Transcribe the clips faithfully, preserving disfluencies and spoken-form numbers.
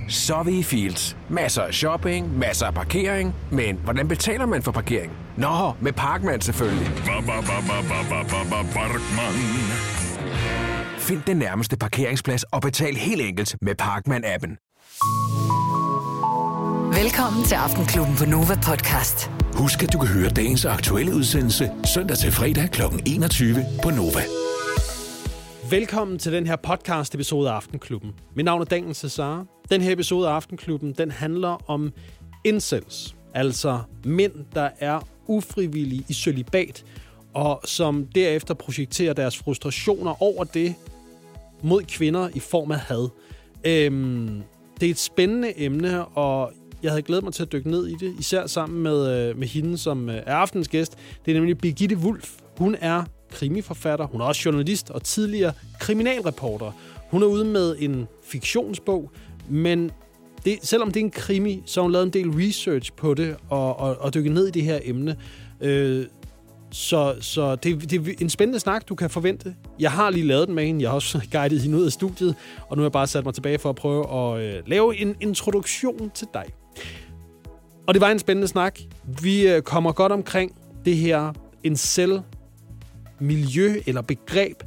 Så er vi i Fields. Masser af shopping, masser af parkering. Men hvordan betaler man for parkering? Nå, med Parkman selvfølgelig. Find den nærmeste parkeringsplads og betal helt enkelt med Parkman-appen. Velkommen til Aftenklubben på Nova Podcast. Husk, at du kan høre dagens aktuelle udsendelse søndag til fredag kl. enogtyve på Nova. Velkommen til den her podcast-episode af Aftenklubben. Mit navn er Daniel Cesar. Den her episode af Aftenklubben, den handler om incels. Altså mænd, der er ufrivillige i cølibat, og som derefter projekterer deres frustrationer over det mod kvinder i form af had. Øhm, det er et spændende emne, og jeg havde glædet mig til at dykke ned i det, især sammen med, med hende, som er aftens gæst. Det er nemlig Birgitte Wulff. Hun er krimiforfatter, hun er også journalist og tidligere kriminalreporter. Hun er ude med en fiktionsbog, men det, selvom det er en krimi, så har hun lavet en del research på det og, og, og dykket ned i det her emne. Øh, så så det, det er en spændende snak, du kan forvente. Jeg har lige lavet den med hende, jeg har også guidet hende ud af studiet, og nu har jeg bare sat mig tilbage for at prøve at øh, lave en introduktion til dig. Og det var en spændende snak. Vi øh, kommer godt omkring det her incel miljø eller begreb.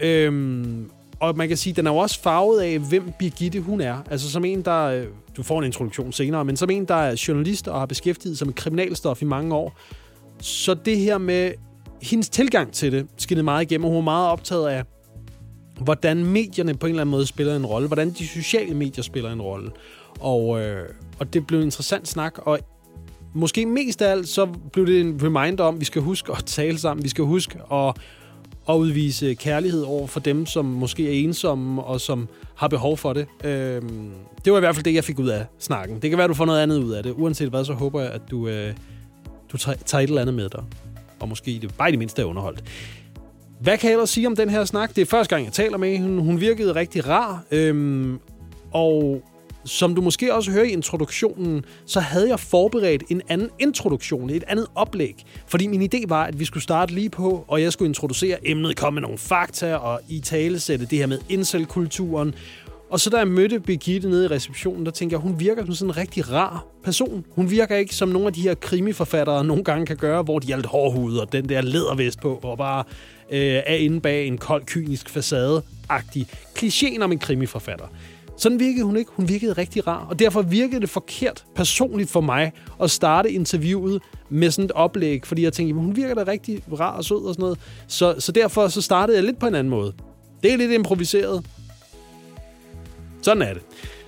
Øhm, og man kan sige, at den er jo også farvet af, hvem Birgitte hun er. Altså som en, der... Du får en introduktion senere, men som en, der er journalist og har beskæftiget sig med kriminalstof i mange år. Så det her med hendes tilgang til det skinnede meget igennem, og hun er meget optaget af, hvordan medierne på en eller anden måde spiller en rolle. Hvordan de sociale medier spiller en rolle. Og, øh, og det blev en interessant snak, og måske mest af alt, så blev det en reminder om, at vi skal huske at tale sammen. Vi skal huske at, at udvise kærlighed over for dem, som måske er ensomme og som har behov for det. Øhm, det var i hvert fald det, jeg fik ud af snakken. Det kan være, at du får noget andet ud af det. Uanset hvad, så håber jeg, at du, øh, du tager et eller andet med dig. Og måske det, bare i det mindste er underholdt. Hvad kan jeg ellers sige om den her snak? Det er første gang, jeg taler med hende. Hun virkede rigtig rar. Øhm, og... Som du måske også hører i introduktionen, så havde jeg forberedt en anden introduktion, et andet oplæg. Fordi min idé var, at vi skulle starte lige på, og jeg skulle introducere emnet, komme med nogle fakta og i talesætte det her med incel-kulturen. Og så da jeg mødte Birgitte nede i receptionen, der tænkte jeg, hun virker som sådan en rigtig rar person. Hun virker ikke som nogle af de her krimiforfattere nogle gange kan gøre, hvor de er lidt hårdhudet og den der lædervest på, og bare øh, er inde bag en kold, kynisk facade-agtig klichéen om en krimiforfatter. Sådan virkede hun ikke. Hun virkede rigtig rar, og derfor virkede det forkert personligt for mig at starte interviewet med sådan et oplæg, fordi jeg tænkte, hun virker da rigtig rar og sød og sådan noget. Så, så derfor så startede jeg lidt på en anden måde. Det er lidt improviseret. Sådan er det.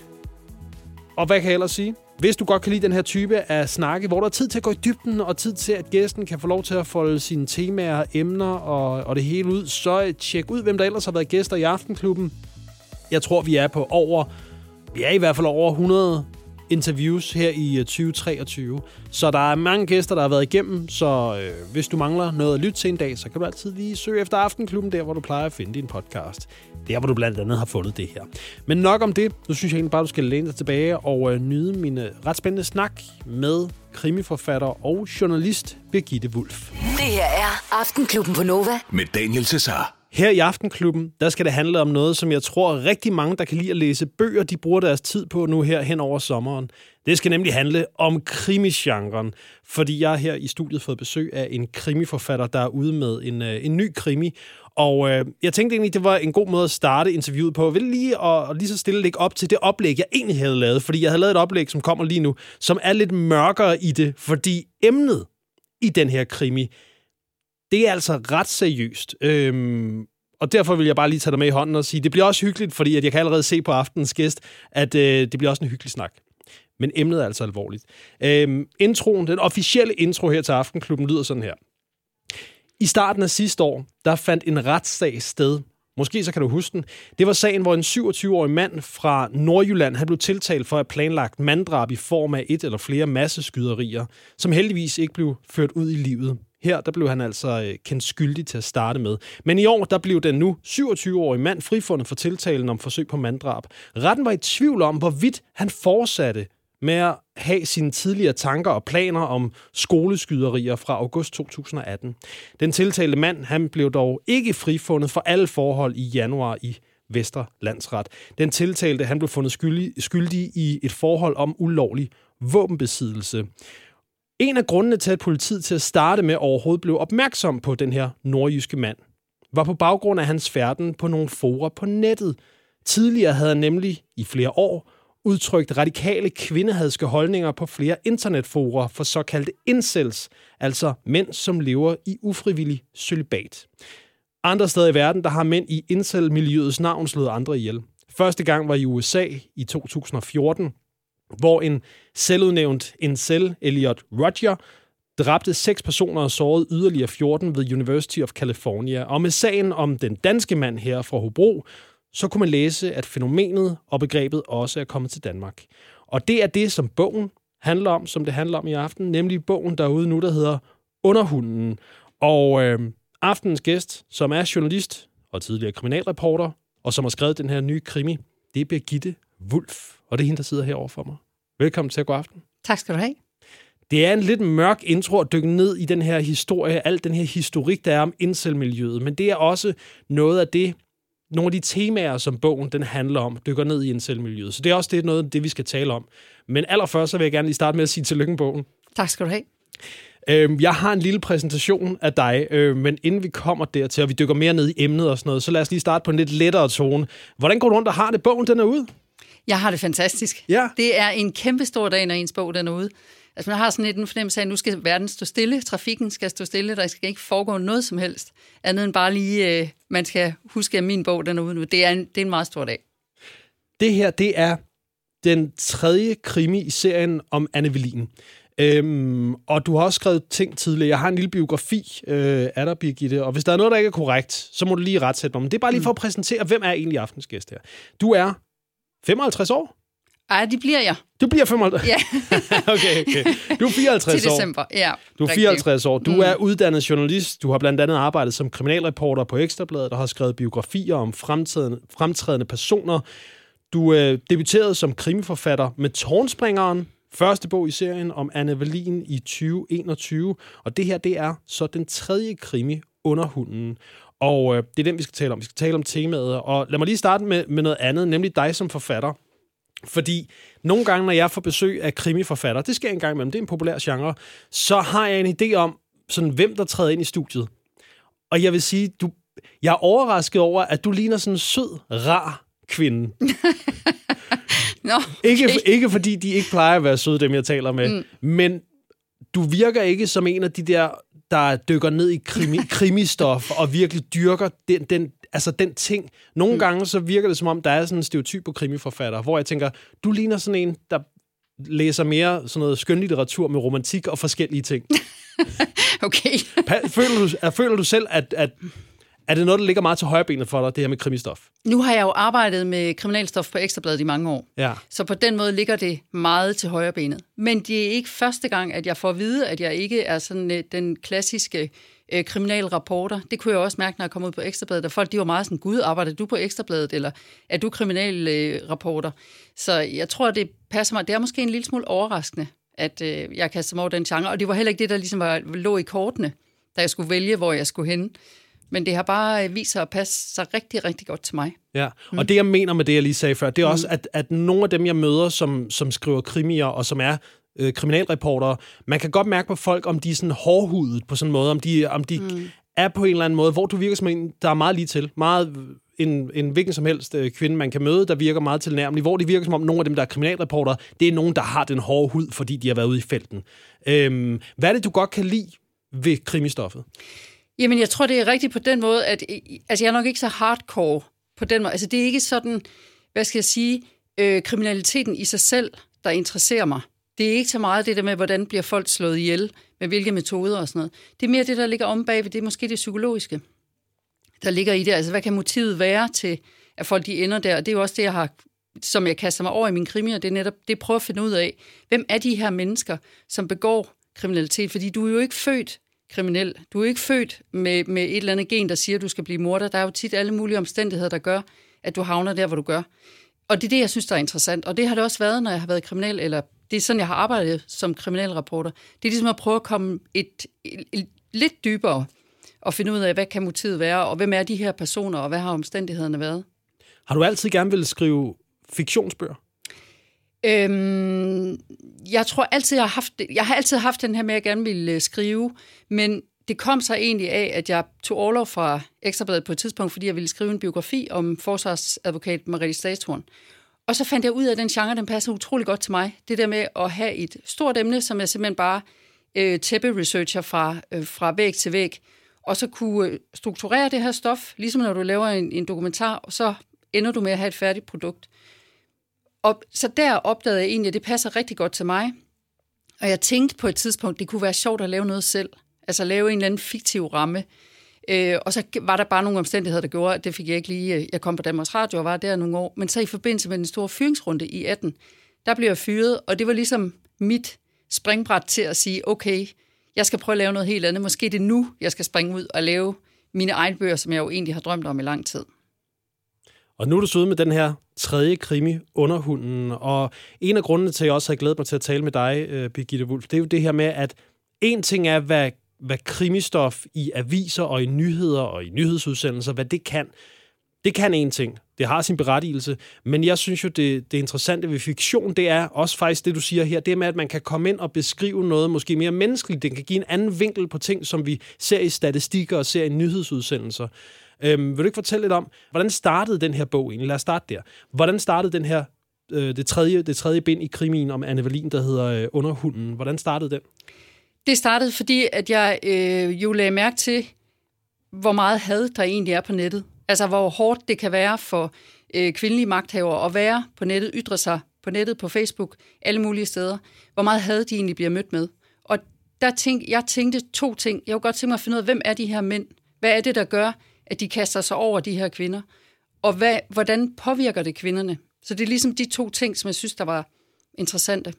Og hvad kan jeg ellers sige? Hvis du godt kan lide den her type af snakke, hvor der er tid til at gå i dybden, og tid til, at gæsten kan få lov til at folde sine temaer, emner og, og det hele ud, så tjek ud, hvem der ellers har været gæster i Aftenklubben. Jeg tror, vi er på over, vi er i hvert fald over hundrede interviews her i tyve treogtyve. Så der er mange gæster, der har været igennem, så øh, hvis du mangler noget at lytte til en dag, så kan du altid lige søge efter Aftenklubben, der hvor du plejer at finde din podcast. Der hvor du blandt andet har fundet det her. Men nok om det. Nu synes jeg egentlig bare, du skal læne dig tilbage og øh, nyde min øh, ret spændende snak med krimiforfatter og journalist Birgitte Wulff. Det her er Aftenklubben på Nova Med Daniel Cesar. Her i Aftenklubben, der skal det handle om noget, som jeg tror rigtig mange, der kan lide at læse bøger, de bruger deres tid på nu her hen over sommeren. Det skal nemlig handle om krimisgenren, fordi jeg her i studiet fået besøg af en krimiforfatter, der er ude med en, en ny krimi. Og øh, jeg tænkte egentlig, det var en god måde at starte interviewet på. Jeg vil lige og, og lige så stille lægge op til det oplæg, jeg egentlig havde lavet, fordi jeg havde lavet et oplæg, som kommer lige nu, som er lidt mørkere i det, fordi emnet i den her krimi, det er altså ret seriøst. Øhm, og derfor vil jeg bare lige tage dig med i hånden og sige, det bliver også hyggeligt, fordi at jeg kan allerede se på aftenens gæst, at øh, det bliver også en hyggelig snak. Men emnet er altså alvorligt. Øhm, introen, den officielle intro her til Aftenklubben lyder sådan her. I starten af sidste år, der fandt en retssag sted. Måske så kan du huske den. Det var sagen, hvor en syvogtyve-årig mand fra Nordjylland havde blevet tiltalt for at have planlagt manddrab i form af et eller flere masseskyderier, som heldigvis ikke blev ført ud i livet. Her der blev han altså kendt skyldig til at starte med. Men i år der blev den nu syvogtyve-årige mand frifundet for tiltalen om forsøg på manddrab. Retten var i tvivl om, hvorvidt han fortsatte med at have sine tidligere tanker og planer om skoleskyderier fra august to tusind og atten. Den tiltalte mand han blev dog ikke frifundet for alle forhold i januar i Vestre Landsret. Den tiltalte, han blev fundet skyldig, skyldig i et forhold om ulovlig våbenbesiddelse. En af grundene til, at politiet til at starte med overhovedet blev opmærksom på den her nordjyske mand, var på baggrund af hans færden på nogle fora på nettet. Tidligere havde han nemlig i flere år udtrykt radikale kvindehadske holdninger på flere internetfora for såkaldte incels, altså mænd, som lever i ufrivillig cølibat. Andre steder i verden, der har mænd i incel-miljøets navn slået andre ihjel. Første gang var i U S A i to tusind og fjorten, hvor en selvudnævnt incel, Elliot Rodger, dræbte seks personer og sårede yderligere fjorten ved University of California. Og med sagen om den danske mand her fra Hobro, så kunne man læse, at fænomenet og begrebet også er kommet til Danmark. Og det er det, som bogen handler om, som det handler om i aften, nemlig bogen derude nu, der hedder Underhunden. Og øh, aftenens gæst, som er journalist og tidligere kriminalreporter, og som har skrevet den her nye krimi, det er Birgitte Wulff. Og det er hende, der sidder herovre for mig. Velkommen til God Aften. Tak skal du have. Det er en lidt mørk intro at dykke ned i den her historie, al den her historik, der er om incel-miljøet, men det er også noget af det, nogle af de temaer, som bogen den handler om, dykker ned i incel-miljøet. Så det er også det, noget af det, vi skal tale om. Men allerførst så vil jeg gerne lige starte med at sige tillykke med bogen. Tak skal du have. Øhm, jeg har en lille præsentation af dig, øh, men inden vi kommer dertil, og vi dykker mere ned i emnet og sådan noget, så lad os lige starte på en lidt lettere tone. Hvordan går du rundt og har det? Bogen den er ude? Jeg har det fantastisk. Ja. Det er en kæmpe stor dag, når ens bog den er ude. Altså man har sådan lidt en fornemmelse af, at nu skal verden stå stille, trafikken skal stå stille, der skal ikke foregå noget som helst, andet end bare lige, øh, man skal huske, at min bog den er ude nu. Det er en, det er en meget stor dag. Det her, det er den tredje krimi i serien om Anne Velin. Øhm, og du har også skrevet ting tidligere. Jeg har en lille biografi øh, af dig, Birgitte, og hvis der er noget, der ikke er korrekt, så må du lige retsætte mig. Men det er bare lige for at præsentere, hvem er egentlig aftens gæst her. Du er femoghalvtreds år? Ej, det bliver jeg. Du bliver femoghalvtreds? Ja. okay, okay. Du er fireoghalvtreds år. Til december, ja. Du er fireoghalvtreds år. Du mm. er uddannet journalist. Du har blandt andet arbejdet som kriminalreporter på Ekstra Bladet, der har skrevet biografier om fremtrædende, fremtrædende personer. Du øh, debuterede som krimiforfatter med Tårnspringeren, første bog i serien om Anne Velin i tyve enogtyve. Og det her, det er så den tredje krimi, Underhunden. Og øh, det er den, vi skal tale om. Vi skal tale om temaet. Og lad mig lige starte med, med noget andet, nemlig dig som forfatter. Fordi nogle gange, når jeg får besøg af krimiforfatter, det sker en gang imellem, det er en populær genre, så har jeg en idé om, sådan, hvem der træder ind i studiet. Og jeg vil sige, du, jeg er overrasket over, at du ligner sådan en sød, rar kvinde. Nå, okay. ikke, ikke fordi de ikke plejer at være søde, dem jeg taler med, mm. men du virker ikke som en af de der, der dykker ned i krimi, krimistof og virkelig dyrker den, den, altså den ting. Nogle mm. gange så virker det som om, der er sådan en stereotyp på krimiforfatter, hvor jeg tænker, du ligner sådan en, der læser mere sådan noget skønlitteratur med romantik og forskellige ting. Okay. føler, du, føler du selv, at, at er det noget, der ligger meget til højrebenet for dig, det her med krimistof? Nu har jeg jo arbejdet med kriminalstof på Ekstra Bladet i mange år. Ja. Så på den måde ligger det meget til højrebenet. Men det er ikke første gang, at jeg får at vide, at jeg ikke er sådan uh, den klassiske uh, kriminalreporter. Det kunne jeg også mærke, når jeg kom ud på Ekstra Bladet, og folk de var meget sådan, gud, arbejder du på Ekstra Bladet, eller er du kriminalreporter? Uh, Så jeg tror, det passer mig. Det er måske en lille smule overraskende, at uh, jeg kaster mig over den genre. Og det var heller ikke det, der ligesom var, lå i kortene, da jeg skulle vælge, hvor jeg skulle hen. Men det har bare vist sig at passe sig rigtig, rigtig godt til mig. Ja, og mm. det jeg mener med det, jeg lige sagde før, det er også, at, at nogle af dem, jeg møder, som, som skriver krimier og som er øh, kriminalreportere, man kan godt mærke på folk, om de er sådan hårdhudet på sådan en måde, om de, om de mm. er på en eller anden måde, hvor du virker som en, der er meget lige til. Meget en, en hvilken som helst øh, kvinde, man kan møde, der virker meget tilnærmelig, hvor det virker som om nogle af dem, der er kriminalreportere, det er nogen, der har den hårde hud, fordi de har været ude i felten. Øhm, hvad er det, du godt kan lide ved krimistoffet? Jamen, jeg tror, det er rigtigt på den måde, at altså, jeg er nok ikke så hardcore på den måde. Altså, det er ikke sådan, hvad skal jeg sige, øh, kriminaliteten i sig selv, der interesserer mig. Det er ikke så meget det der med, hvordan bliver folk slået ihjel, med hvilke metoder og sådan noget. Det er mere det, der ligger om bagved, det er måske det psykologiske, der ligger i det. Altså, hvad kan motivet være til, at folk de ender der? Og det er jo også det, jeg har, som jeg kaster mig over i mine krimier, det er netop det, prøver at finde ud af. Hvem er de her mennesker, som begår kriminalitet? Fordi du er jo ikke født kriminel. Du er jo ikke født med, med et eller andet gen, der siger, at du skal blive morder. Der er jo tit alle mulige omstændigheder, der gør, at du havner der, hvor du gør. Og det er det, jeg synes, der er interessant. Og det har det også været, når jeg har været kriminel, eller det er sådan, jeg har arbejdet som kriminalreporter. Det er ligesom at prøve at komme et, et, et lidt dybere og finde ud af, hvad kan motivet være, og hvem er de her personer, og hvad har omstændighederne været. Har du altid gerne ville skrive fiktionsbøger? Øhm, jeg tror altid, jeg har haft, jeg har altid haft den her med, at jeg gerne ville skrive, men det kom så egentlig af, at jeg tog orlov fra Ekstra Bladet på et tidspunkt, fordi jeg ville skrive en biografi om forsvarsadvokat Merete Stagetorn. Og så fandt jeg ud af, at den genre, den passer utrolig godt til mig. Det der med at have et stort emne, som jeg simpelthen bare øh, tæppe-researcher fra, øh, fra væg til væg, og så kunne strukturere det her stof, ligesom når du laver en, en dokumentar, og så ender du med at have et færdigt produkt. Og så der opdagede jeg egentlig, at det passer rigtig godt til mig. Og jeg tænkte på et tidspunkt, det kunne være sjovt at lave noget selv. Altså lave en eller anden fiktiv ramme. Øh, og så var der bare nogle omstændigheder, der gjorde, at det fik jeg ikke lige. Jeg kom på Danmarks Radio og var der nogle år. Men så i forbindelse med den store fyringsrunde i atten, der blev jeg fyret, og det var ligesom mit springbræt til at sige, okay, jeg skal prøve at lave noget helt andet. Måske det er nu, jeg skal springe ud og lave mine egne bøger, som jeg jo egentlig har drømt om i lang tid. Og nu er du så ude med den her tredje krimi, Underhunden, og en af grundene til, at jeg også har glædet mig til at tale med dig, Birgitte Wulff, det er jo det her med, at en ting er, hvad, hvad krimistof i aviser og i nyheder og i nyhedsudsendelser, hvad det kan. Det kan en ting. Det har sin berettigelse, men jeg synes jo, det, det interessante ved fiktion, det er også faktisk det, du siger her, det med, at man kan komme ind og beskrive noget måske mere menneskeligt. Det kan give en anden vinkel på ting, som vi ser i statistikker og ser i nyhedsudsendelser. Øhm, vil du ikke fortælle lidt om, hvordan startede den her bog egentlig? Lad os starte der. Hvordan startede den her, øh, det, tredje, det tredje bind i krimien om Anne Wallin, der hedder øh, Underhunden? Hvordan startede den? Det startede, fordi at jeg øh, jo lagde mærke til, hvor meget had der egentlig er på nettet. Altså, hvor hårdt det kan være for øh, kvindelige magthavere at være på nettet, ytre sig på nettet, på Facebook, alle mulige steder. Hvor meget had de egentlig bliver mødt med. Og der tænkte, jeg tænkte to ting. Jeg kunne godt tænke mig at finde ud af, hvem er de her mænd? Hvad er det, der gør, at de kaster sig over de her kvinder? Og hvad, hvordan påvirker det kvinderne? Så det er ligesom de to ting, som jeg synes, der var interessante.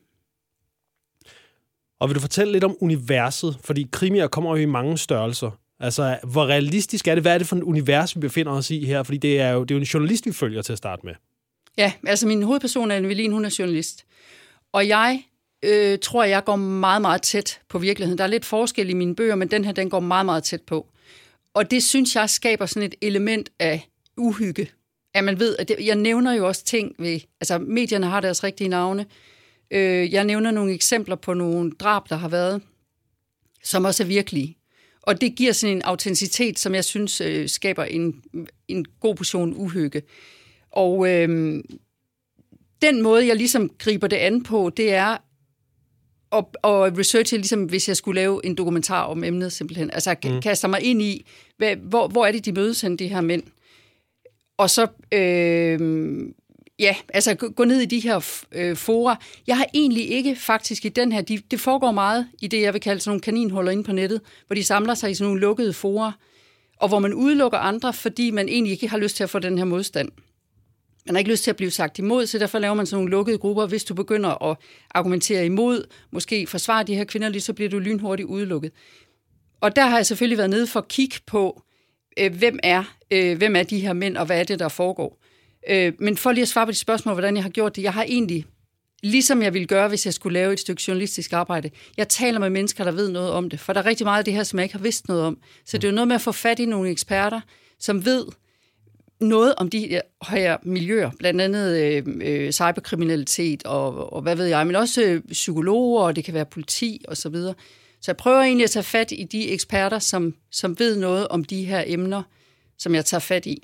Og vil du fortælle lidt om universet? Fordi krimier kommer jo i mange størrelser. Altså, hvor realistisk er det? Hvad er det for et univers, vi befinder os i her? Fordi det er jo, det er jo en journalist, vi følger til at starte med. Ja, altså min hovedperson, Anne Wallin, hun er journalist. Og jeg øh, tror, jeg går meget, meget tæt på virkeligheden. Der er lidt forskel i mine bøger, men den her, den går meget, meget tæt på. Og det synes jeg skaber sådan et element af uhygge. At man ved, at det, jeg nævner jo også ting ved, altså medierne har deres rigtige navne. Øh, jeg nævner nogle eksempler på nogle drab, der har været, som også er virkelige. Og det giver sådan en autenticitet, som jeg synes øh, skaber en, en god portion uhygge. Og øh, den måde, jeg ligesom griber det an på, det er at, at researche, ligesom hvis jeg skulle lave en dokumentar om emnet simpelthen. Altså mm. kaster mig ind i, hvad, hvor, hvor er det, de mødes hen, de her mænd? Og så... Øh, Ja, altså gå ned i de her øh, fora. Jeg har egentlig ikke faktisk i den her, de, det foregår meget i det, jeg vil kalde sådan nogle kaninhuller inde på nettet, hvor de samler sig i sådan nogle lukkede fora, og hvor man udelukker andre, fordi man egentlig ikke har lyst til at få den her modstand. Man har ikke lyst til at blive sagt imod, så derfor laver man sådan nogle lukkede grupper. Hvis du begynder at argumentere imod, måske forsvare de her kvinder lige, så bliver du lynhurtigt udelukket. Og der har jeg selvfølgelig været nede for at kigge på, øh, hvem, er, øh, hvem er de her mænd, og hvad er det, der foregår. Men for lige at svare på de spørgsmål, hvordan jeg har gjort det, jeg har egentlig, ligesom jeg ville gøre, hvis jeg skulle lave et stykke journalistisk arbejde, jeg taler med mennesker, der ved noget om det, for der er rigtig meget af det her, som jeg ikke har vidst noget om. Så det er jo noget med at få fat i nogle eksperter, som ved noget om de her miljøer, blandt andet øh, øh, cyberkriminalitet og, og hvad ved jeg, men også øh, psykologer, og det kan være politi og så videre. Så jeg prøver egentlig at tage fat i de eksperter, som, som ved noget om de her emner, som jeg tager fat i.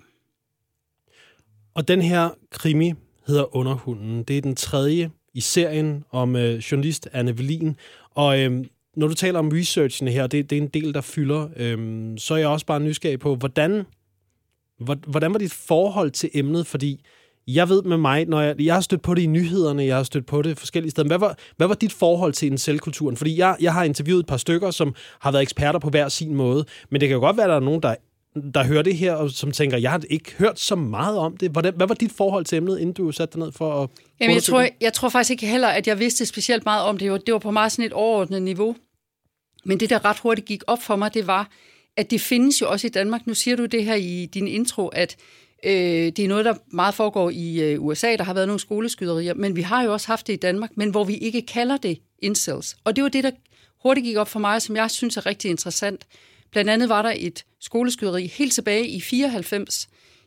Og den her krimi hedder Underhunden. Det er den tredje i serien om øh, journalist Anne Wallin. Og øh, når du taler om researchen her, det, det er en del, der fylder, øh, så er jeg også bare nysgerrig på, hvordan, hvordan var dit forhold til emnet? Fordi jeg ved med mig, når jeg, jeg har stødt på det i nyhederne, jeg har stødt på det forskellige steder. Hvad var, hvad var dit forhold til incel-kulturen? Fordi jeg, jeg har interviewet et par stykker, som har været eksperter på hver sin måde. Men det kan jo godt være, at der er nogen, der der hører det her, og som tænker, jeg har ikke hørt så meget om det. Hvordan, hvad var dit forhold til emnet, inden du satte dig ned for at... Jamen, jeg, tror, jeg, jeg tror faktisk ikke heller, at jeg vidste specielt meget om det. Det var på meget sådan et overordnet niveau. Men det, der ret hurtigt gik op for mig, det var, at det findes jo også i Danmark. Nu siger du det her i din intro, at øh, det er noget, der meget foregår i øh, U S A. Der har været nogle skoleskyderier, men vi har jo også haft det i Danmark, men hvor vi ikke kalder det incels. Og det var det, der hurtigt gik op for mig, som jeg synes er rigtig interessant. Blandt andet var der et skoleskyderi helt tilbage i fireoghalvfems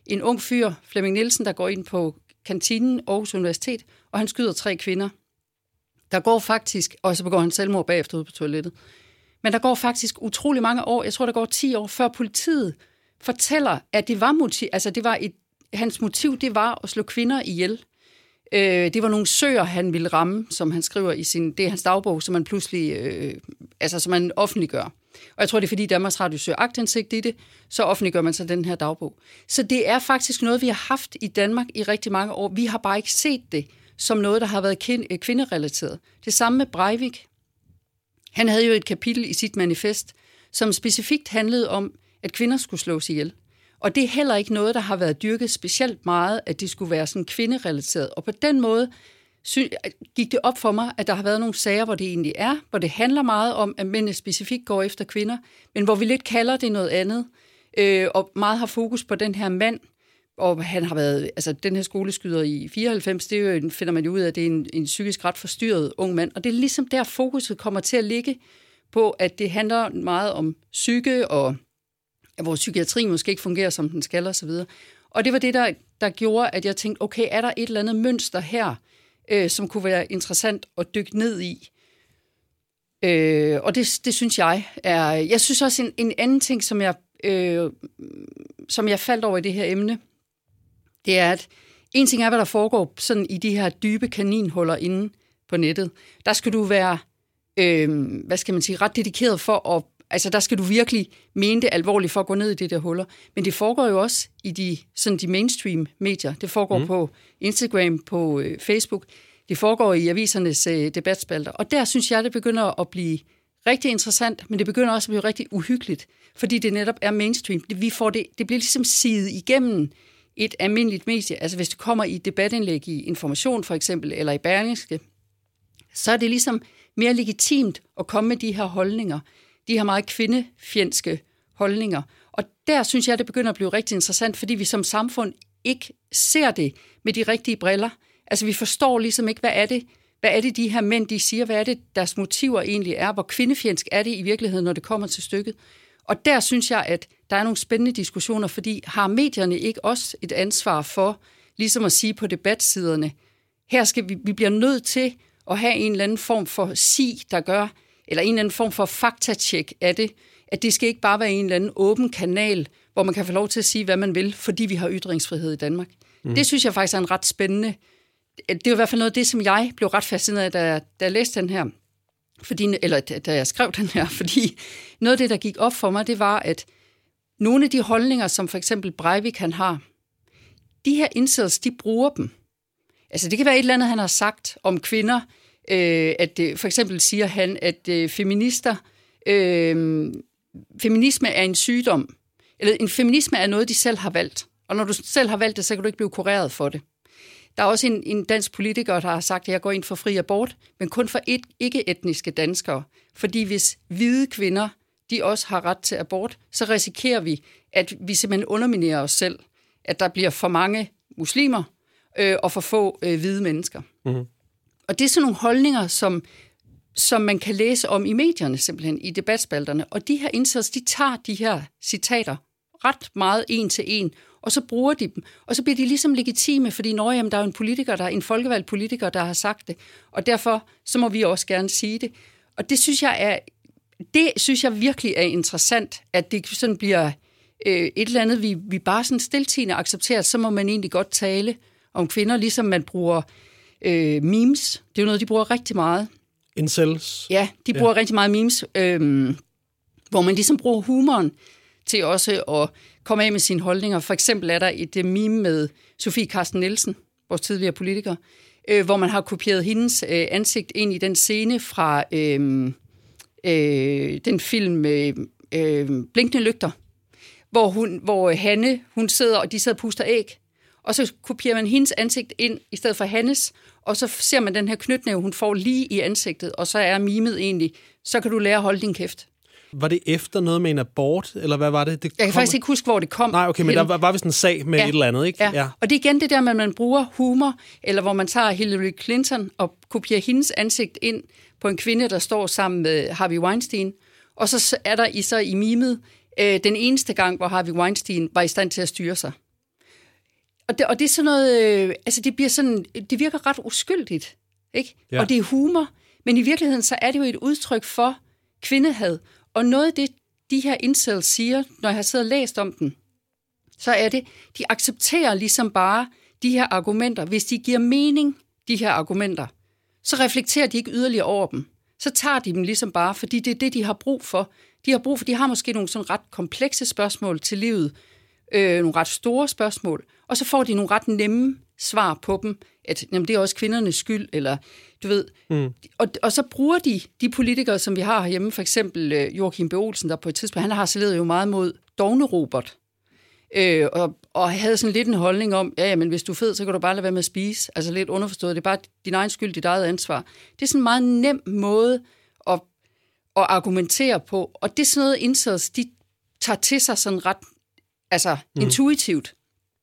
en ung fyr, Flemming Nielsen, der går ind på kantinen Aarhus Universitet, og han skyder tre kvinder. Der går faktisk, og så begår han selvmord bagefter ude på toilettet. Men der går faktisk utrolig mange år, jeg tror, der går ti år, før politiet fortæller, at det var motiv, altså det var et, hans motiv, det var at slå kvinder ihjel. Øh, det var nogle søer, han ville ramme, som han skriver i sin, det er hans dagbog, som man pludselig, øh, altså som man offentliggør. Og jeg tror, det er fordi Danmarks Radio søger aktindsigt i det, så offentliggør man så den her dagbog. Så det er faktisk noget, vi har haft i Danmark i rigtig mange år. Vi har bare ikke set det som noget, der har været kvinderelateret. Det samme med Breivik. Han havde jo et kapitel i sit manifest, som specifikt handlede om, at kvinder skulle slås ihjel. Og det er heller ikke noget, der har været dyrket specielt meget, at det skulle være sådan kvinderelateret. Og på den måde gik det op for mig, at der har været nogle sager, hvor det egentlig er, hvor det handler meget om, at mændene specifikt går efter kvinder, men hvor vi lidt kalder det noget andet, øh, og meget har fokus på den her mand, og han har været, altså den her skoleskyder i fireoghalvfems, det er jo, finder man jo ud af, at det er en, en psykisk ret forstyrret ung mand, og det er ligesom der fokuset kommer til at ligge på, at det handler meget om psyke, og at vores psykiatri måske ikke fungerer, som den skal, og så videre. Og det var det, der, der gjorde, at jeg tænkte, okay, er der et eller andet mønster her, øh, som kunne være interessant at dykke ned i? Øh, og det, det synes jeg er... Jeg synes også en, en anden ting, som jeg, øh, som jeg faldt over i det her emne, det er, at en ting er, hvad der foregår sådan i de her dybe kaninhuller inde på nettet. Der skal du være, øh, hvad skal man sige, ret dedikeret for at... Altså, der skal du virkelig mene det alvorligt for at gå ned i de der huller. Men det foregår jo også i de, sådan de mainstream medier. Det foregår mm. på Instagram, på øh, Facebook. Det foregår i avisernes øh, debatspalter. Og der synes jeg, det begynder at blive rigtig interessant, men det begynder også at blive rigtig uhyggeligt, fordi det netop er mainstream. Det, vi får det, det bliver ligesom sidet igennem et almindeligt medie. Altså, hvis det kommer i et debatindlæg i Information for eksempel, eller i Berlingske, så er det ligesom mere legitimt at komme med de her holdninger. De her meget kvindefjendske holdninger. Og der synes jeg, det begynder at blive rigtig interessant, fordi vi som samfund ikke ser det med de rigtige briller. Altså vi forstår ligesom ikke, hvad er det, hvad er det de her mænd, de siger, hvad er det, deres motiver egentlig er, hvor kvindefjendsk er det i virkeligheden, når det kommer til stykket. Og der synes jeg, at der er nogle spændende diskussioner, fordi har medierne ikke også et ansvar for, ligesom at sige på debatsiderne, her skal vi, vi bliver nødt til at have en eller anden form for sig, der gør, eller en eller anden form for faktatjek af det, at det skal ikke bare være en eller anden åben kanal, hvor man kan få lov til at sige, hvad man vil, fordi vi har ytringsfrihed i Danmark. Mm. Det synes jeg faktisk er en ret spændende... Det er i hvert fald noget af det, som jeg blev ret fascineret af, da jeg, da jeg læste den her, fordi, eller da jeg skrev den her, fordi noget af det, der gik op for mig, det var, at nogle af de holdninger, som for eksempel Breivik han har, de her indsats, de bruger dem. Altså det kan være et eller andet, han har sagt om kvinder, øh, at for eksempel siger han, at øh, feminister, øh, feminisme er en sygdom, eller en feminisme er noget, de selv har valgt. Og når du selv har valgt det, så kan du ikke blive kureret for det. Der er også en, en dansk politiker, der har sagt, at jeg går ind for fri abort, men kun for et, ikke-etniske danskere. Fordi hvis hvide kvinder, de også har ret til abort, så risikerer vi, at vi simpelthen underminerer os selv. At der bliver for mange muslimer øh, og for få øh, hvide mennesker. Mm-hmm. Og det er sådan nogle holdninger, som, som man kan læse om i medierne simpelthen, i debatspalterne. Og de her indsatser, de tager de her citater ret meget en til en, og så bruger de dem, og så bliver de ligesom legitime, fordi når, jamen, der er en politiker, der er en folkevalgt politiker, der har sagt det, og derfor så må vi også gerne sige det. Og det synes jeg er, det synes jeg virkelig er interessant, at det sådan bliver øh, et eller andet, vi, vi bare sådan stiltiende accepterer, så må man egentlig godt tale om kvinder, ligesom man bruger øh, memes. Det er jo noget, de bruger rigtig meget. Incels. Ja, de bruger ja. rigtig meget memes, øh, hvor man ligesom bruger humoren til også at komme af med sine holdninger. For eksempel er der et meme med Sofie Carsten Nielsen, vores tidligere politiker, øh, hvor man har kopieret hendes øh, ansigt ind i den scene fra øh, øh, den film øh, øh, Blinkende Lygter, hvor, hun, hvor Hanne, hun sidder, og de sidder og puster æg, og så kopierer man hendes ansigt ind i stedet for Hannes, og så ser man den her knytnæve, hun får lige i ansigtet, og så er mimet egentlig, så kan du lære at holde din kæft. Var det efter noget med en abort, eller hvad var det? det jeg kan kom... faktisk ikke huske, hvor det kom. Nej, okay, men der var, var vist en sag med ja. et eller andet, ikke? Ja. ja, og det er igen det der med, at man bruger humor, eller hvor man tager Hillary Clinton og kopierer hendes ansigt ind på en kvinde, der står sammen med Harvey Weinstein, og så er der i, så i mimet øh, den eneste gang, hvor Harvey Weinstein var i stand til at styre sig. og, det, og det er sådan noget, øh, altså det bliver sådan, det virker ret uskyldigt, ikke? Ja. Og det er humor, men i virkeligheden så er det jo et udtryk for kvindehad. Og noget af det, de her incels siger, når jeg har siddet og læst om dem, så er det, de accepterer ligesom bare de her argumenter. Hvis de giver mening, de her argumenter, så reflekterer de ikke yderligere over dem. Så tager de dem ligesom bare, fordi det er det, de har brug for. De har brug for, de har måske nogle sådan ret komplekse spørgsmål til livet, øh, nogle ret store spørgsmål, og så får de nogle ret nemme svar på dem, at jamen, det er også kvindernes skyld, eller du ved. Mm. Og, og så bruger de de politikere, som vi har herhjemme, for eksempel øh, Joachim B. Olsen, der på et tidspunkt, han har harceleret jo meget mod Dovne Robert, øh, og, og havde sådan lidt en holdning om, ja, ja, men hvis du er fed, så kan du bare lade være med at spise. Altså lidt underforstået, det er bare din egen skyld, dit eget ansvar. Det er sådan en meget nem måde at, at argumentere på, og det er sådan noget indsats, de tager til sig sådan ret, altså mm. intuitivt.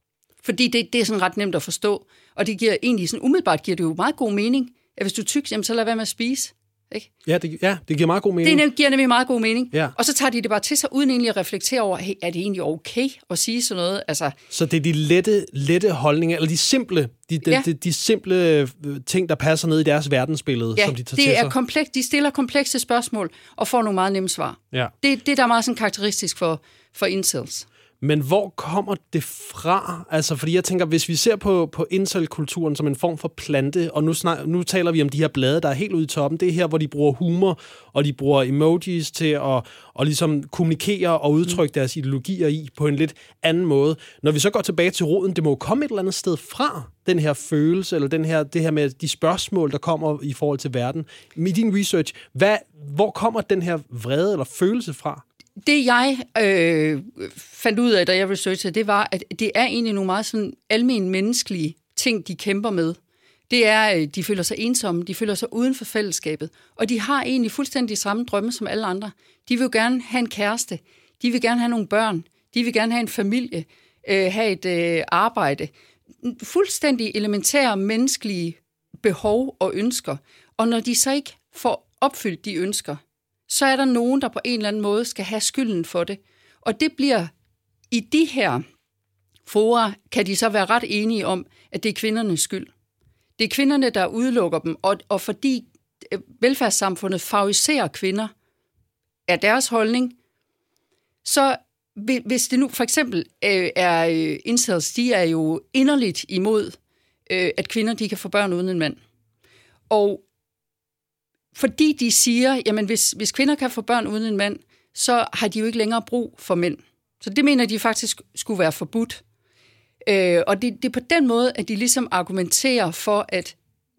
Fordi det, det er sådan ret nemt at forstå, og det giver egentlig sådan umiddelbart giver det jo meget god mening, at hvis du er tyk, jamen så lad være med at spise. Ikke? Ja, det, ja, det giver meget god mening. Det giver nemlig meget god mening. Ja. Og så tager de det bare til sig, uden egentlig at reflektere over, hey, er det egentlig okay at sige sådan noget? Altså, så det er de lette, lette holdninger, eller de simple, de, de, ja. de, de simple ting, der passer ned i deres verdensbillede, ja, som de tager det til er sig. Kompleks, de stiller komplekse spørgsmål og får nogle meget nemme svar. Ja. Det, det der er meget sådan karakteristisk for, for incels. Men hvor kommer det fra? Altså, fordi jeg tænker, hvis vi ser på, på incel-kulturen som en form for plante, og nu, snak, nu taler vi om de her blade, der er helt ude i toppen, det er her, hvor de bruger humor, og de bruger emojis til at og ligesom kommunikere og udtrykke mm. deres ideologier i på en lidt anden måde. Når vi så går tilbage til roden, det må jo komme et eller andet sted fra, den her følelse, eller den her, det her med de spørgsmål, der kommer i forhold til verden. Med din research, hvad, hvor kommer den her vrede eller følelse fra? Det jeg øh, fandt ud af, da jeg researchede, det var, at det er egentlig nogle meget sådan almen menneskelige ting, de kæmper med. Det er, at de føler sig ensomme, de føler sig uden for fællesskabet, og de har egentlig fuldstændig samme drømme som alle andre. De vil jo gerne have en kæreste, de vil gerne have nogle børn, de vil gerne have en familie, øh, have et øh, arbejde. Fuldstændig elementære menneskelige behov og ønsker. Og når de så ikke får opfyldt de ønsker, så er der nogen, der på en eller anden måde skal have skylden for det. Og det bliver i de her fora, kan de så være ret enige om, at det er kvindernes skyld. Det er kvinderne, der udelukker dem, og, og fordi velfærdssamfundet favoriserer kvinder af deres holdning, så hvis det nu for eksempel øh, er incels, de er jo inderligt imod, øh, at kvinder de kan få børn uden en mand. Og fordi de siger, jamen hvis, hvis kvinder kan få børn uden en mand, så har de jo ikke længere brug for mænd. Så det mener de faktisk skulle være forbudt. Øh, og det, det er på den måde, at de ligesom argumenterer for, at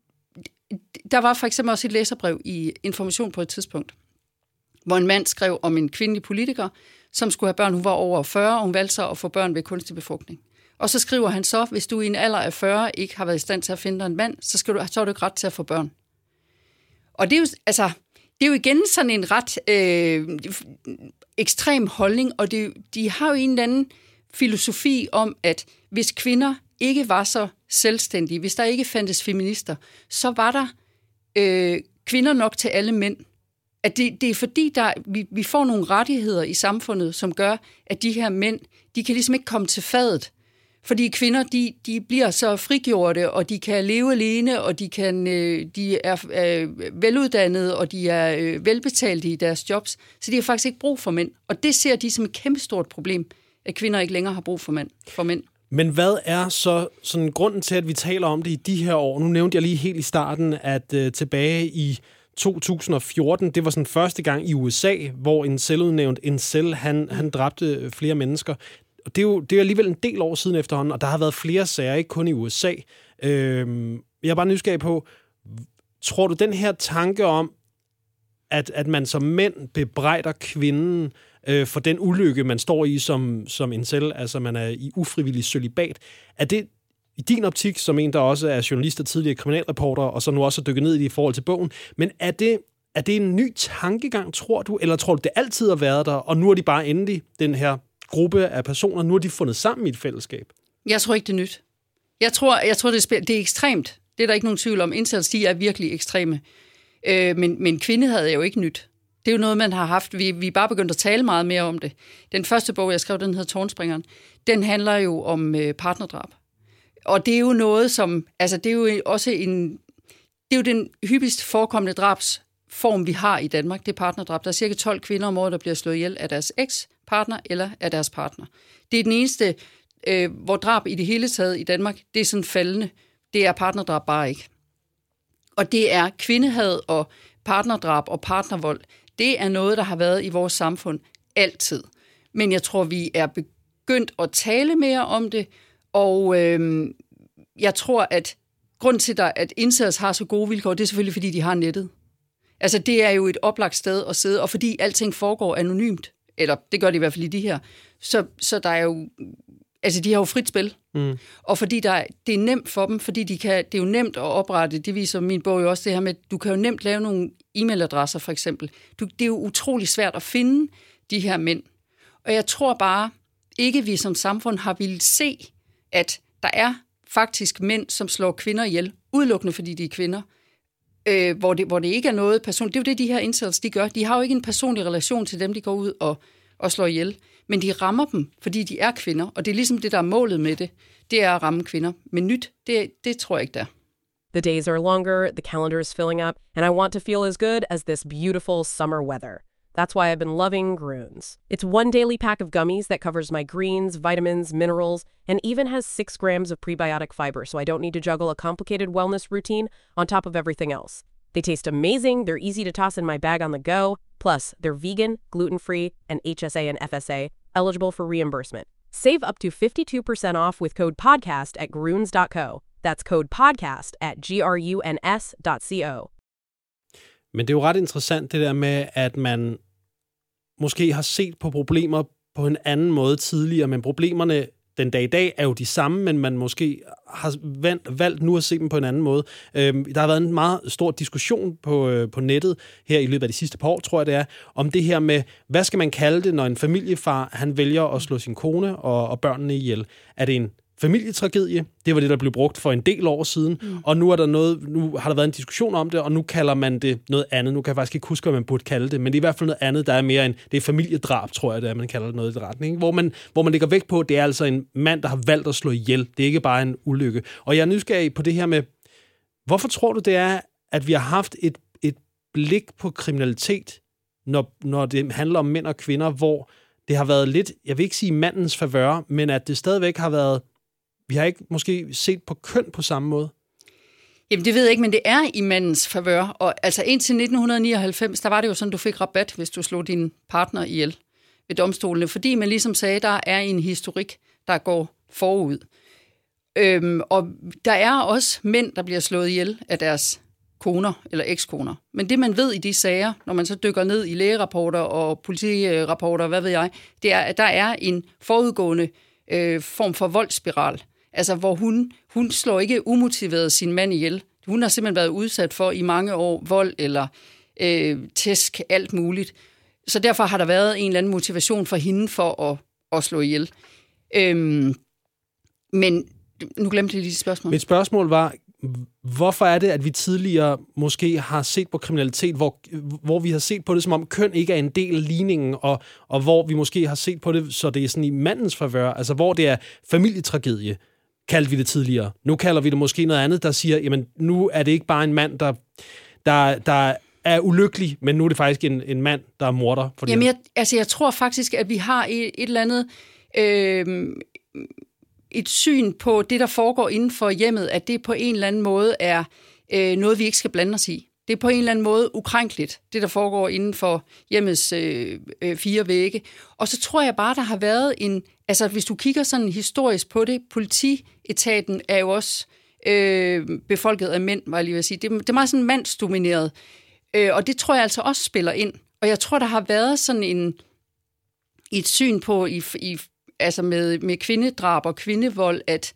der var for eksempel også et læserbrev i Information på et tidspunkt, hvor en mand skrev om en kvindelig politiker, som skulle have børn. Hun var over fyrre, og hun valgte sig at få børn ved kunstig befrugtning. Og så skriver han så, hvis du i en alder af fyrre ikke har været i stand til at finde dig en mand, så, skal du, så har du ikke ret til at få børn. Og det er jo, altså, det er jo igen sådan en ret øh, ekstrem holdning, og det, de har jo en eller anden filosofi om, at hvis kvinder ikke var så selvstændige, hvis der ikke fandtes feminister, så var der øh, kvinder nok til alle mænd. At det, det er fordi, der, vi, vi får nogle rettigheder i samfundet, som gør, at de her mænd, de kan ligesom ikke komme til fadet. Fordi kvinder, de, de bliver så frigjorte, og de kan leve alene, og de, kan, de er øh, veluddannede, og de er øh, velbetalte i deres jobs. Så de har faktisk ikke brug for mænd. Og det ser de som et kæmpestort problem, at kvinder ikke længere har brug for mænd. For mænd. Men hvad er så sådan grunden til, at vi taler om det i de her år? Nu nævnte jeg lige helt i starten, at øh, tilbage i to tusind og fjorten, det var sådan første gang i U S A, hvor en selvudnævnt incel, han, han dræbte flere mennesker. Det er jo det er alligevel en del år siden efterhånden, og der har været flere sager, ikke kun i U S A. Øhm, jeg er bare nysgerrig på, tror du den her tanke om, at, at man som mænd bebrejder kvinden øh, for den ulykke, man står i som, som incel, altså man er i ufrivillig cølibat, er det i din optik, som en, der også er journalist og tidligere kriminalreporter, og så nu også har dykket ned i det i forhold til bogen, men er det, er det en ny tankegang, tror du, eller tror du, det altid har været der, og nu er de bare endelig den her gruppe af personer, nu er de fundet sammen i et fællesskab? Jeg tror ikke, det er nyt. Jeg tror, jeg tror det, er, det er ekstremt. Det er der ikke nogen tvivl om. Incels, de er virkelig ekstreme. Øh, men, men kvindehed er jo ikke nyt. Det er jo noget, man har haft. Vi, vi er bare begyndt at tale meget mere om det. Den første bog, jeg skrev, den hedder Tårnspringeren. Den handler jo om øh, partnerdrab. Og det er jo noget, som, altså det er jo også en, det er jo den hyppigst forekommende drabsform, vi har i Danmark, det er partnerdrab. Der er cirka tolv kvinder om året, der bliver slået ihjel af deres eks-partner eller af deres partner. Det er den eneste, øh, hvor drab i det hele taget i Danmark, det er sådan faldende. Det er partnerdrab bare ikke. Og det er kvindehad og partnerdrab og partnervold. Det er noget, der har været i vores samfund altid. Men jeg tror, vi er begyndt at tale mere om det, og øh, jeg tror, at grund til, at incels har så gode vilkår, det er selvfølgelig, fordi de har nettet. Altså, det er jo et oplagt sted at sidde, og fordi alting foregår anonymt, eller det gør det i hvert fald i de her, så, så der er jo, altså, de har jo frit spil. Mm. Og fordi der, det er nemt for dem, fordi de kan, det er jo nemt at oprette, det viser min bog jo også det her med, du kan jo nemt lave nogle e-mailadresser, for eksempel. Du, det er jo utrolig svært at finde de her mænd. Og jeg tror bare ikke, vi som samfund har ville se, at der er faktisk mænd, som slår kvinder ihjel, udelukkende fordi de er kvinder, øh, hvor, det, hvor det ikke er noget personligt. Det er jo det, de her incels, de gør. De har jo ikke en personlig relation til dem, de går ud og, og slår ihjel. Men de rammer dem, fordi de er kvinder, og det er ligesom det, der er målet med det. Det er at ramme kvinder. Men nyt, det, det tror jeg ikke, der. The days are longer, the calendar is filling up, and I want to feel as good as this beautiful summer weather. That's why I've been loving Grüns. It's one daily pack of gummies that covers my greens, vitamins, minerals, and even has six grams of prebiotic fiber, so I don't need to juggle a complicated wellness routine on top of everything else. They taste amazing, they're easy to toss in my bag on the go, plus they're vegan, gluten-free, and H S A and F S A, eligible for reimbursement. Save up to fifty-two percent off with code podcast at gruns dot co. That's code podcast at gruns dot co. Men det er jo ret interessant det der med, at man måske har set på problemer på en anden måde tidligere, men problemerne den dag i dag er jo de samme, men man måske har valgt nu at se dem på en anden måde. Der har været en meget stor diskussion på, på nettet her i løbet af de sidste par år, tror jeg det er, om det her med, hvad skal man kalde det, når en familiefar han vælger at slå sin kone og, og børnene ihjel? Er det en familietragedie? Det var det, der blev brugt for en del år siden, mm. og nu er der noget, nu har der været en diskussion om det, og nu kalder man det noget andet. Nu kan jeg faktisk ikke huske, hvad man burde kalde det, men det er i hvert fald noget andet, der er mere en, det er familiedrab, tror jeg, det er, man kalder det noget i den retning, hvor man, hvor man lægger vægt på, det er altså en mand, der har valgt at slå ihjel. Det er ikke bare en ulykke. Og jeg er nysgerrig på det her med, hvorfor tror du, det er, at vi har haft et, et blik på kriminalitet, når, når det handler om mænd og kvinder, hvor det har været lidt, jeg vil ikke sige mandens favør, men at det stadigvæk har været, vi har ikke måske set på køn på samme måde? Jamen, det ved jeg ikke, men det er i mandens favør. Og altså indtil nitten nioghalvfems, der var det jo sådan, du fik rabat, hvis du slog din partner ihjel ved domstolene. Fordi man ligesom sagde, der er en historik, der går forud. Øhm, og der er også mænd, der bliver slået ihjel af deres koner eller ekskoner. Men det, man ved i de sager, når man så dykker ned i lægerapporter og politirapporter, hvad ved jeg, det er, at der er en forudgående øh, form for voldsspiral. Altså, hvor hun, hun slår ikke umotiveret sin mand ihjel. Hun har simpelthen været udsat for i mange år vold eller øh, tæsk, alt muligt. Så derfor har der været en eller anden motivation for hende for at, at slå ihjel. Øhm, men nu glemte jeg lige spørgsmålet. Mit spørgsmål var, hvorfor er det, at vi tidligere måske har set på kriminalitet, hvor, hvor vi har set på det, som om køn ikke er en del af ligningen, og, og hvor vi måske har set på det, så det er sådan i mandens favør, altså hvor det er familietragedie, kaldte vi det tidligere. Nu kalder vi det måske noget andet, der siger, jamen nu er det ikke bare en mand, der, der, der er ulykkelig, men nu er det faktisk en, en mand, der er morder. Fordi jamen jeg, altså jeg tror faktisk, at vi har et, et eller andet øh, et syn på det, der foregår inden for hjemmet, at det på en eller anden måde er øh, noget, vi ikke skal blande os i. Det er på en eller anden måde ukrænkeligt, det der foregår inden for hjemmets øh, øh, fire vægge. Og så tror jeg bare, der har været en, altså hvis du kigger sådan historisk på det, politietaten er jo også øh, befolket af mænd, var jeg lige ved at sige. Det, det er meget sådan mandsdomineret, øh, og det tror jeg altså også spiller ind. Og jeg tror, der har været sådan en, et syn på, i, i, altså med, med kvindedrab og kvindevold, at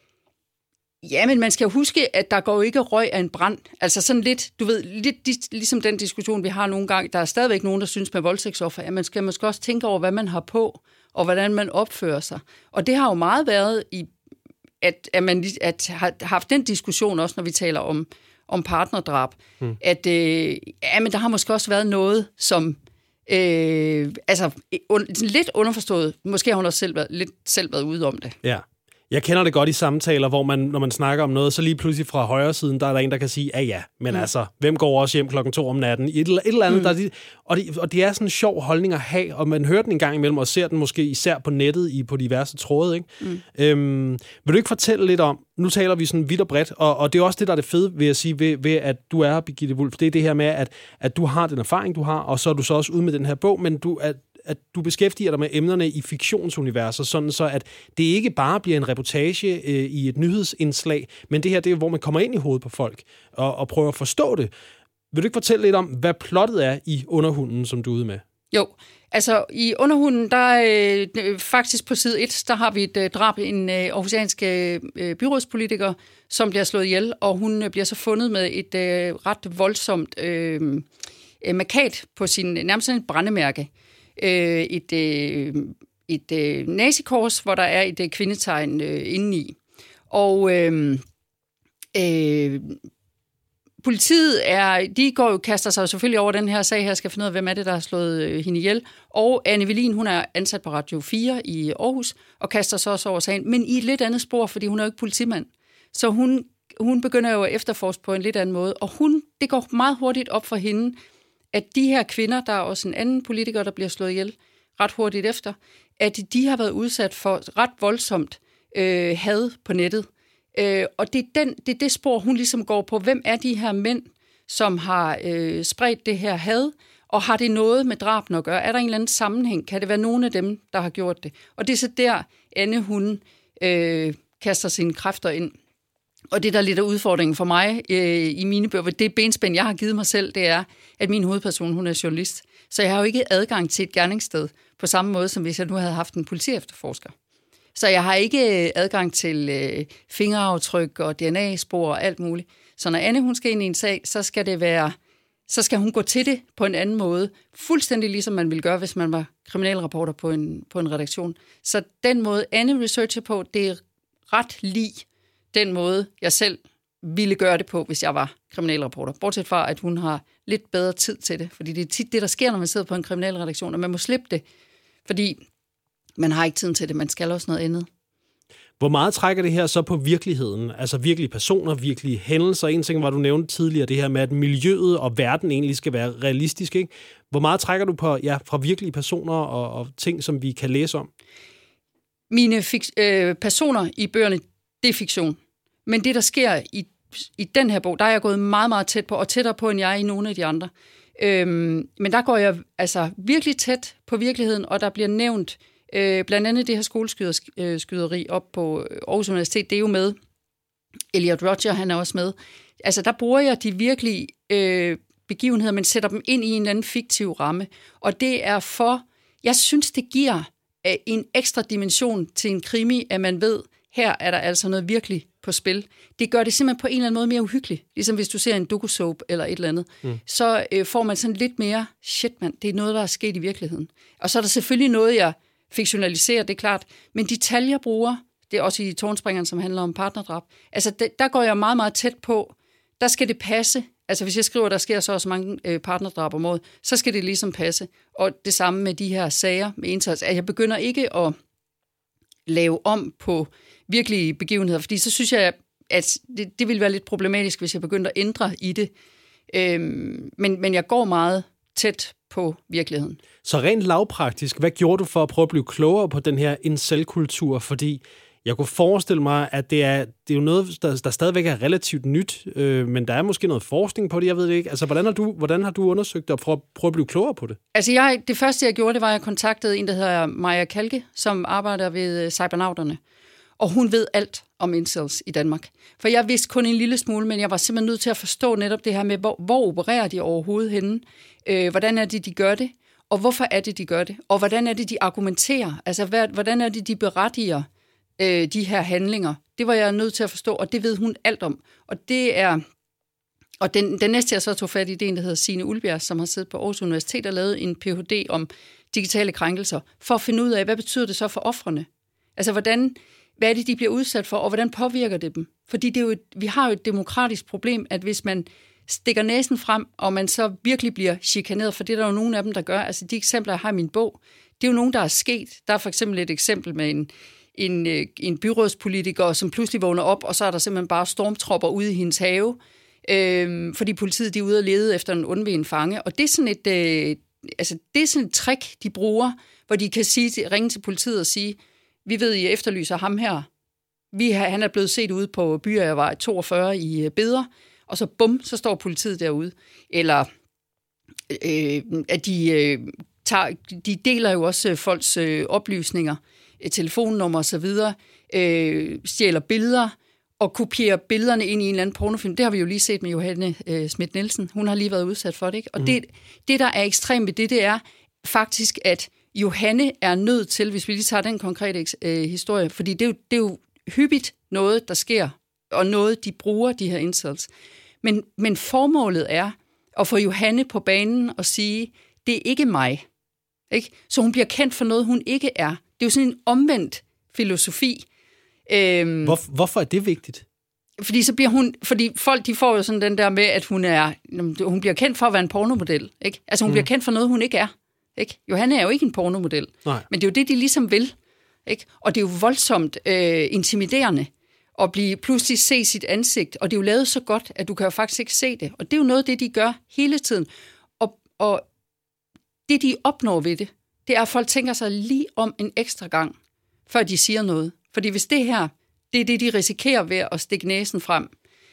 ja, men man skal jo huske, at der går jo ikke røg af en brand. Altså sådan lidt, du ved, lidt ligesom den diskussion, vi har nogle gange. Der er stadigvæk nogen, der synes med voldtægtsoffer, at man skal måske også tænke over, hvad man har på, og hvordan man opfører sig. Og det har jo meget været i, at, at man at har haft den diskussion også, når vi taler om, om partnerdrab. Hmm. At øh, ja, men der har måske også været noget, som øh, altså un, lidt underforstået. Måske har hun også selv været, lidt selv været ude om det. Ja. Jeg kender det godt i samtaler, hvor man, når man snakker om noget, så lige pludselig fra højre siden, der er der en, der kan sige, ja ja, men mm. altså, hvem går også hjem klokken to om natten? Et, et eller andet, mm. der er de, og, det, og det er sådan en sjov holdning at have, og man hører den en gang imellem, og ser den måske især på nettet, i på diverse tråde, ikke? Mm. Øhm, vil du ikke fortælle lidt om, nu taler vi sådan vidt og bredt, og, og det er også det, der er det fede, vil jeg sige, ved, ved at du er her, Birgitte Wulff, det er det her med, at, at du har den erfaring, du har, og så er du så også ude med den her bog, men du er at du beskæftiger dig med emnerne i fiktionsuniverser, sådan så at det ikke bare bliver en reportage øh, i et nyhedsindslag, men det her, det er, hvor man kommer ind i hovedet på folk og, og prøver at forstå det. Vil du ikke fortælle lidt om, hvad plottet er i Underhunden, som du er ude med? Jo, altså i Underhunden, der øh, faktisk på side et, der har vi et øh, drab, en øh, aarhusiansk øh, byrådspolitiker, som bliver slået ihjel, og hun øh, bliver så fundet med et øh, ret voldsomt øh, markat på sin, nærmest et brændemærke. Øh, et øh, et øh, nazikors, hvor der er et øh, kvindetegn øh, indeni. Og øh, øh, politiet er, de går jo, kaster sig selvfølgelig over den her sag her, skal finde ud af, hvem er det, der har slået øh, hende ihjel. Og Anne Velin, hun er ansat på Radio fire i Aarhus, og kaster sig også over sagen, men i et lidt andet spor, fordi hun er jo ikke politimand. Så hun, hun begynder jo at efterforske på en lidt anden måde, og hun, det går meget hurtigt op for hende, at de her kvinder, der er også en anden politiker, der bliver slået ihjel ret hurtigt efter, at de har været udsat for ret voldsomt øh, had på nettet. Øh, og det er, den, det er det spor, hun ligesom går på. Hvem er de her mænd, som har øh, spredt det her had, og har det noget med drabene at gøre? Er der en eller anden sammenhæng? Kan det være nogen af dem, der har gjort det? Og det er så der, Anne, hun øh, kaster sine kræfter ind. Og det, der er lidt af udfordringen for mig øh, i mine bøger, det benspænd, jeg har givet mig selv, det er, at min hovedperson, hun er journalist. Så jeg har jo ikke adgang til et gerningssted på samme måde, som hvis jeg nu havde haft en politiefterforsker. Så jeg har ikke adgang til øh, fingeraftryk og D N A-spor og alt muligt. Så når Anne, hun skal ind i en sag, så skal det være, så skal hun gå til det på en anden måde. Fuldstændig ligesom man ville gøre, hvis man var kriminalreporter på en, på en redaktion. Så den måde, Anne researcher på, det er ret lig den måde, jeg selv ville gøre det på, hvis jeg var kriminalreporter. Bortset fra, at hun har lidt bedre tid til det. Fordi det er tit det, der sker, når man sidder på en kriminalredaktion, og man må slippe det, fordi man har ikke tiden til det. Man skal også noget andet. Hvor meget trækker det her så på virkeligheden? Altså virkelige personer, virkelige hændelser. En ting var, du nævnte tidligere, det her med, at miljøet og verden egentlig skal være realistisk, ikke? Hvor meget trækker du på, ja, fra virkelige personer og, og ting, som vi kan læse om? Mine fik- øh, personer i bøgerne, det er fiktion. Men det, der sker i, i den her bog, der er jeg gået meget, meget tæt på, og tættere på, end jeg er i nogle af de andre. Øhm, men der går jeg altså virkelig tæt på virkeligheden, og der bliver nævnt øh, blandt andet det her skoleskyderi op på Aarhus Universitet. Det er jo med. Elliot Rodger, han er også med. Altså, der bruger jeg de virkelige øh, begivenheder, men sætter dem ind i en eller anden fiktiv ramme. Og det er for, jeg synes, det giver øh, en ekstra dimension til en krimi, at man ved, her er der altså noget virkelig på spil. Det gør det simpelthen på en eller anden måde mere uhyggeligt. Ligesom hvis du ser en doku-soap eller et eller andet. Mm. Så øh, får man sådan lidt mere, shit mand, det er noget, der er sket i virkeligheden. Og så er der selvfølgelig noget, jeg fiktionaliserer, det er klart. Men de tal, jeg bruger, det er også i Tårnspringeren, som handler om partnerdrab. Altså, det, der går jeg meget, meget tæt på. Der skal det passe. Altså, hvis jeg skriver, der sker så også mange øh, partnerdrab om året, så skal det ligesom passe. Og det samme med de her sager med indsats. At jeg begynder ikke at lave om på virkelige begivenheder, fordi så synes jeg, at det, det ville være lidt problematisk, hvis jeg begyndte at ændre i det. Øhm, men, men jeg går meget tæt på virkeligheden. Så rent lavpraktisk, hvad gjorde du for at prøve at blive klogere på den her incel-kultur? Fordi jeg kunne forestille mig, at det er, det er jo noget, der, der stadigvæk er relativt nyt, øh, men der er måske noget forskning på det, jeg ved det ikke. Altså, hvordan har du, hvordan har du undersøgt det og prøvet prøve at blive klogere på det? Altså, jeg, det første, jeg gjorde, det var, at jeg kontaktede en, der hedder Maja Kalke, som arbejder ved Cybernauterne. Og hun ved alt om incels i Danmark. For jeg vidste kun en lille smule, men jeg var simpelthen nødt til at forstå netop det her med, hvor, hvor opererer de overhovedet henne? Øh, hvordan er det, de gør det? Og hvorfor er det, de gør det? Og hvordan er det, de argumenterer? Altså, hvad, hvordan er det, de berettiger øh, de her handlinger? Det var jeg nødt til at forstå, og det ved hun alt om. Og det er... Og den, den næste, jeg så tog fat i, det er en, der hedder Signe Ulbjerg, som har siddet på Aarhus Universitet og lavet en P H D om digitale krænkelser, for at finde ud af, hvad betyder det så for ofrene? Altså, hvordan... Hvad er det, de bliver udsat for, og hvordan påvirker det dem? Fordi det er jo et, vi har jo et demokratisk problem, at hvis man stikker næsen frem, og man så virkelig bliver chikaneret, for det er der jo nogle af dem, der gør. Altså de eksempler, jeg har i min bog, det er jo nogen, der er sket. Der er for eksempel et eksempel med en, en, en byrådspolitiker, som pludselig vågner op, og så er der simpelthen bare stormtropper ude i hendes have, øh, fordi politiet de er ude og lede efter en undvigen fange. Og det er sådan et, øh, altså, det er sådan et trick, de bruger, hvor de kan sige, ringe til politiet og sige, vi ved, I efterlyser ham her. Vi, han er blevet set ude på Byagervej toogfyrre i Beder, og så bum, så står politiet derude. Eller øh, at de, øh, tager, de deler jo også folks øh, oplysninger, telefonnummer og så videre, øh, stjæler billeder og kopierer billederne ind i en eller anden pornofilm. Det har vi jo lige set med Johanne øh, Schmidt Nielsen. Hun har lige været udsat for det, ikke? Og mm. det, det, der er ekstremt ved det, det er faktisk, at Johanne er nødt til, hvis vi lige tager den konkrete øh, historie, fordi det er, jo, det er jo hyppigt noget, der sker, og noget, de bruger, de her incels. Men, men formålet er at få Johanne på banen og sige, det er ikke mig. Ikke? Så hun bliver kendt for noget, hun ikke er. Det er jo sådan en omvendt filosofi. Øhm, Hvor, hvorfor er det vigtigt? Fordi så bliver hun, fordi folk de får jo sådan den der med, at hun er, hun bliver kendt for at være en pornomodel. Ikke? Altså hun mm. bliver kendt for noget, hun ikke er. Ikke? Johanne er jo ikke en pornomodel. Nej. Men det er jo det, de ligesom vil. Ikke? Og det er jo voldsomt øh, intimiderende at blive pludselig se sit ansigt. Og det er jo lavet så godt, at du kan jo faktisk ikke se det. Og det er jo noget af det, de gør hele tiden. Og, og det, de opnår ved det, det er, at folk tænker sig lige om en ekstra gang, før de siger noget. Fordi hvis det her, det er det, de risikerer ved at stikke næsen frem,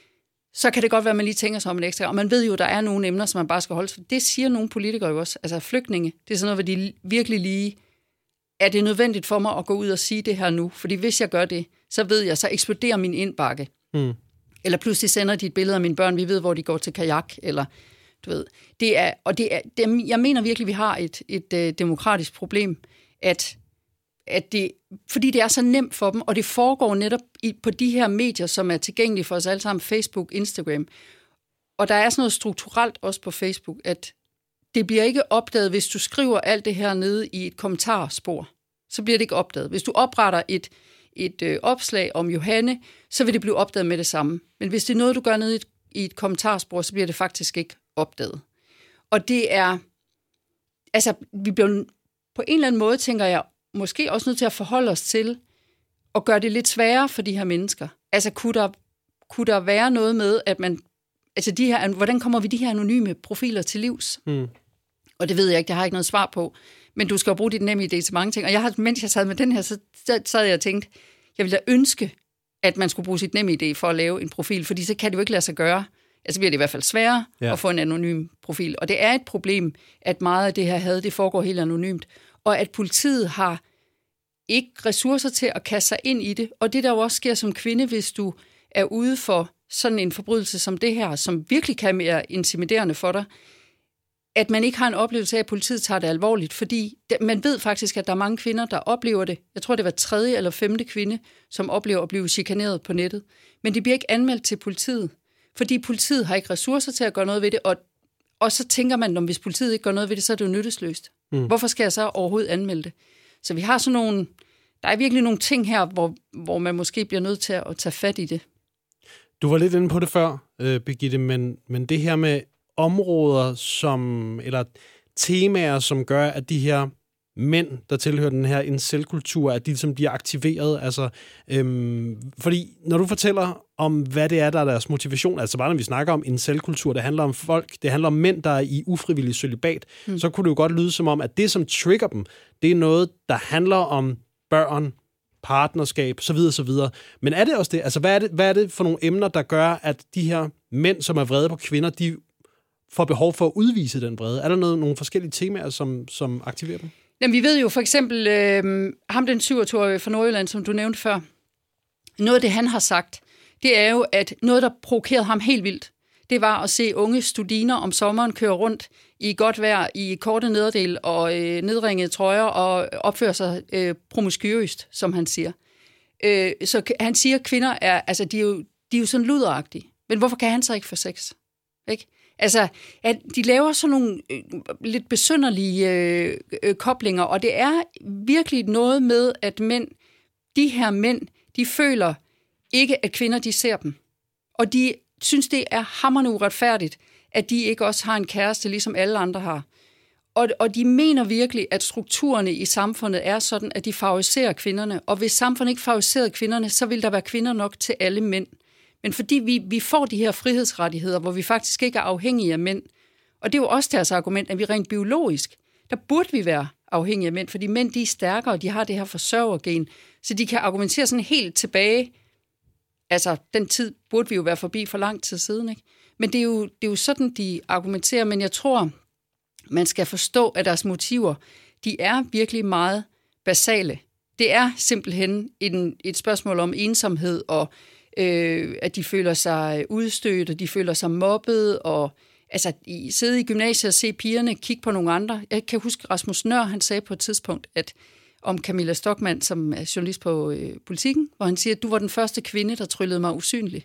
så kan det godt være, at man lige tænker sig om en ekstra gang. Og man ved jo, at der er nogle emner, som man bare skal holde sig. Det siger nogle politikere jo også. Altså flygtninge, det er sådan noget, hvor de virkelig lige, er det nødvendigt for mig at gå ud og sige det her nu? Fordi hvis jeg gør det, så ved jeg, så eksploderer min indbakke. Mm. Eller pludselig sender de et billede af mine børn, vi ved, hvor de går til kajak, eller du ved. Det er, og det er, det er, jeg mener virkelig, at vi har et, et, et demokratisk problem, at, at det, fordi det er så nemt for dem, og det foregår netop i, på de her medier, som er tilgængelige for os alle sammen, Facebook, Instagram. Og der er sådan noget strukturelt også på Facebook, at det bliver ikke opdaget, hvis du skriver alt det her nede i et kommentarspor. Så bliver det ikke opdaget. Hvis du opretter et, et øh, opslag om Johanne, så vil det blive opdaget med det samme. Men hvis det er noget, du gør nede i et, i et kommentarspor, så bliver det faktisk ikke opdaget. Og det er, altså, vi bliver på en eller anden måde, tænker jeg, måske også nødt til at forholde os til at gøre det lidt sværere for de her mennesker. Altså, kunne der, kunne der være noget med, at man, altså de her, hvordan kommer vi de her anonyme profiler til livs? Mm. Og det ved jeg ikke, det har jeg ikke noget svar på. Men du skal jo bruge dit nemme idé til mange ting. Og jeg har, mens jeg sad med den her, så, så havde jeg tænkt, jeg ville da ønske, at man skulle bruge sit nemme idé for at lave en profil, fordi så kan det jo ikke lade sig gøre. Altså bliver det i hvert fald sværere ja. At få en anonym profil. Og det er et problem, at meget af det her had, det foregår helt anonymt. Og at politiet har ikke ressourcer til at kaste sig ind i det. Og det der jo også sker som kvinde, hvis du er ude for sådan en forbrydelse som det her, som virkelig kan være intimiderende for dig, at man ikke har en oplevelse af, at politiet tager det alvorligt, fordi man ved faktisk, at der er mange kvinder, der oplever det. Jeg tror, det var tredje eller femte kvinde, som oplever at blive chikaneret på nettet. Men det bliver ikke anmeldt til politiet, fordi politiet har ikke ressourcer til at gøre noget ved det, og, og så tænker man, at hvis politiet ikke gør noget ved det, så er det jo nyttesløst. Mm. Hvorfor skal jeg så overhovedet anmelde det? Så vi har sådan nogle, der er virkelig nogle ting her, hvor, hvor man måske bliver nødt til at tage fat i det. Du var lidt inde på det før, øh, Birgitte, men, men det her med områder, som, eller temaer, som gør, at de her mænd, der tilhører den her incel-kultur, at de ligesom bliver aktiveret. Altså, øhm, fordi når du fortæller om, hvad det er, der er deres motivation, altså bare når vi snakker om incel-kultur, det handler om folk, det handler om mænd, der er i ufrivillig cølibat, mm. så kunne det jo godt lyde som om, at det, som trigger dem, det er noget, der handler om børn, partnerskab, så videre, så videre. Men er det også det? Altså, hvad er det, hvad er det for nogle emner, der gør, at de her mænd, som er vrede på kvinder, de får behov for at udvise den vrede? Er der noget, nogle forskellige temaer, som, som aktiverer dem? Jamen, vi ved jo for eksempel, øh, ham den syvogtyve-årige fra Nordjylland, som du nævnte før, noget af det, han har sagt, det er jo, at noget, der provokerede ham helt vildt, det var at se unge studiner om sommeren køre rundt i godt vejr, i korte nederdel og øh, nedringede trøjer og opføre sig øh, promiskuøst, som han siger. Øh, så han siger, at kvinder er, altså, de er jo, de er jo sådan luderagtige. Men hvorfor kan han så ikke få sex? Ikke? Altså, at de laver sådan nogle øh, lidt besynderlige øh, øh, koblinger, og det er virkelig noget med, at mænd, de her mænd, de føler ikke, at kvinder, de ser dem. Og de synes, det er hamrende uretfærdigt, at de ikke også har en kæreste, ligesom alle andre har. og, og de mener virkelig, at strukturerne i samfundet er sådan, at de favoriserer kvinderne. Og hvis samfundet ikke favoriserede kvinderne, så vil der være kvinder nok til alle mænd. Men fordi vi, vi får de her frihedsrettigheder, hvor vi faktisk ikke er afhængige af mænd, og det er jo også deres argument, at vi rent biologisk, der burde vi være afhængige af mænd, fordi mænd de er stærkere, og de har det her forsørgergen, så de kan argumentere sådan helt tilbage. Altså, den tid burde vi jo være forbi for lang tid siden, ikke? Men det er jo, det er jo sådan, de argumenterer, men jeg tror, man skal forstå, at deres motiver, de er virkelig meget basale. Det er simpelthen en, et spørgsmål om ensomhed, og øh, at de føler sig udstødt, og de føler sig mobbet, og altså, I sidde i gymnasiet og se pigerne kigge på nogle andre. Jeg kan huske, Rasmus Nøhr, han sagde på et tidspunkt, at om Camilla Stockmann, som er journalist på øh, Politikken, hvor han siger, at du var den første kvinde, der tryllede mig usynlig.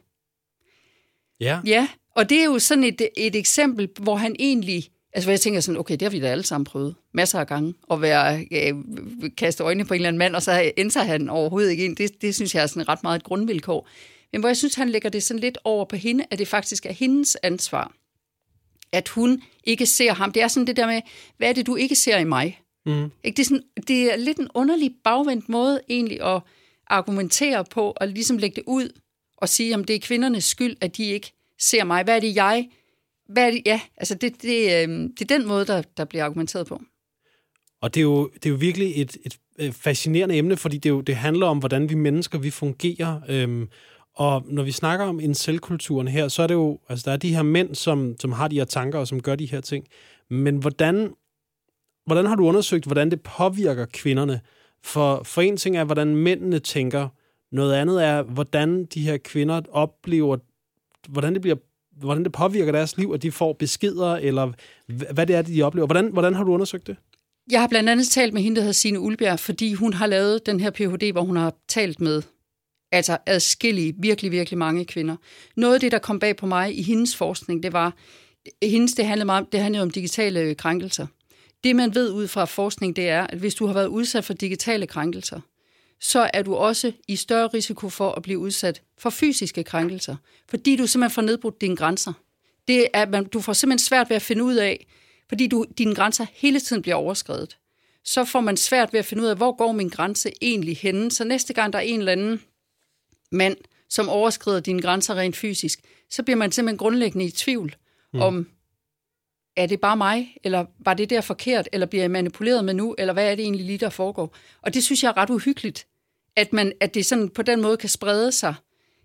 Ja. Ja, og det er jo sådan et, et eksempel, hvor han egentlig, altså hvor jeg tænker sådan, okay, det har vi da alle sammen prøvet masser af gange, at være, øh, kaste øjnene på en eller anden mand, og så ændrer han overhovedet ikke ind. Det, det synes jeg er sådan ret meget et grundvilkår. Men hvor jeg synes, han lægger det sådan lidt over på hende, at det faktisk er hendes ansvar, at hun ikke ser ham. Det er sådan det der med, hvad er det, du ikke ser i mig? Mm. Det, er sådan, det er lidt en underlig bagvendt måde egentlig at argumentere på, og ligesom lægge det ud og sige, om det er kvindernes skyld, at de ikke ser mig. Hvad er det, jeg... Hvad er det? Ja, altså det, det, det er den måde, der, der bliver argumenteret på. Og det er jo, det er jo virkelig et, et fascinerende emne, fordi det, jo, det handler om, hvordan vi mennesker vi fungerer. Øhm, og når vi snakker om incel-kulturen her, så er det jo, altså der er de her mænd, som, som har de her tanker og som gør de her ting. Men hvordan, hvordan har du undersøgt, hvordan det påvirker kvinderne? For, for en ting er, hvordan mændene tænker. Noget andet er, hvordan de her kvinder oplever, hvordan det bliver hvordan det påvirker deres liv, at de får beskeder, eller hvad det er, de oplever. Hvordan, hvordan har du undersøgt det? Jeg har blandt andet talt med hende, der hedder Signe Uldbjerg, fordi hun har lavet den her P H D, hvor hun har talt med altså adskillige, virkelig, virkelig mange kvinder. Noget af det, der kom bag på mig i hendes forskning, det var, hendes, det handlede, meget, det handlede om digitale krænkelser. Det, man ved ud fra forskning, det er, at hvis du har været udsat for digitale krænkelser, så er du også i større risiko for at blive udsat for fysiske krænkelser, fordi du simpelthen får nedbrudt dine grænser. Det er, man, du får simpelthen svært ved at finde ud af, fordi du, dine grænser hele tiden bliver overskredet. Så får man svært ved at finde ud af, hvor går min grænse egentlig henne. Så næste gang der er en eller anden mand, som overskrider dine grænser rent fysisk, så bliver man simpelthen grundlæggende i tvivl mm. om, er det bare mig, eller var det der forkert, eller bliver jeg manipuleret med nu, eller hvad er det egentlig lige, der foregår? Og det synes jeg er ret uhyggeligt, at, man, at det sådan på den måde kan sprede sig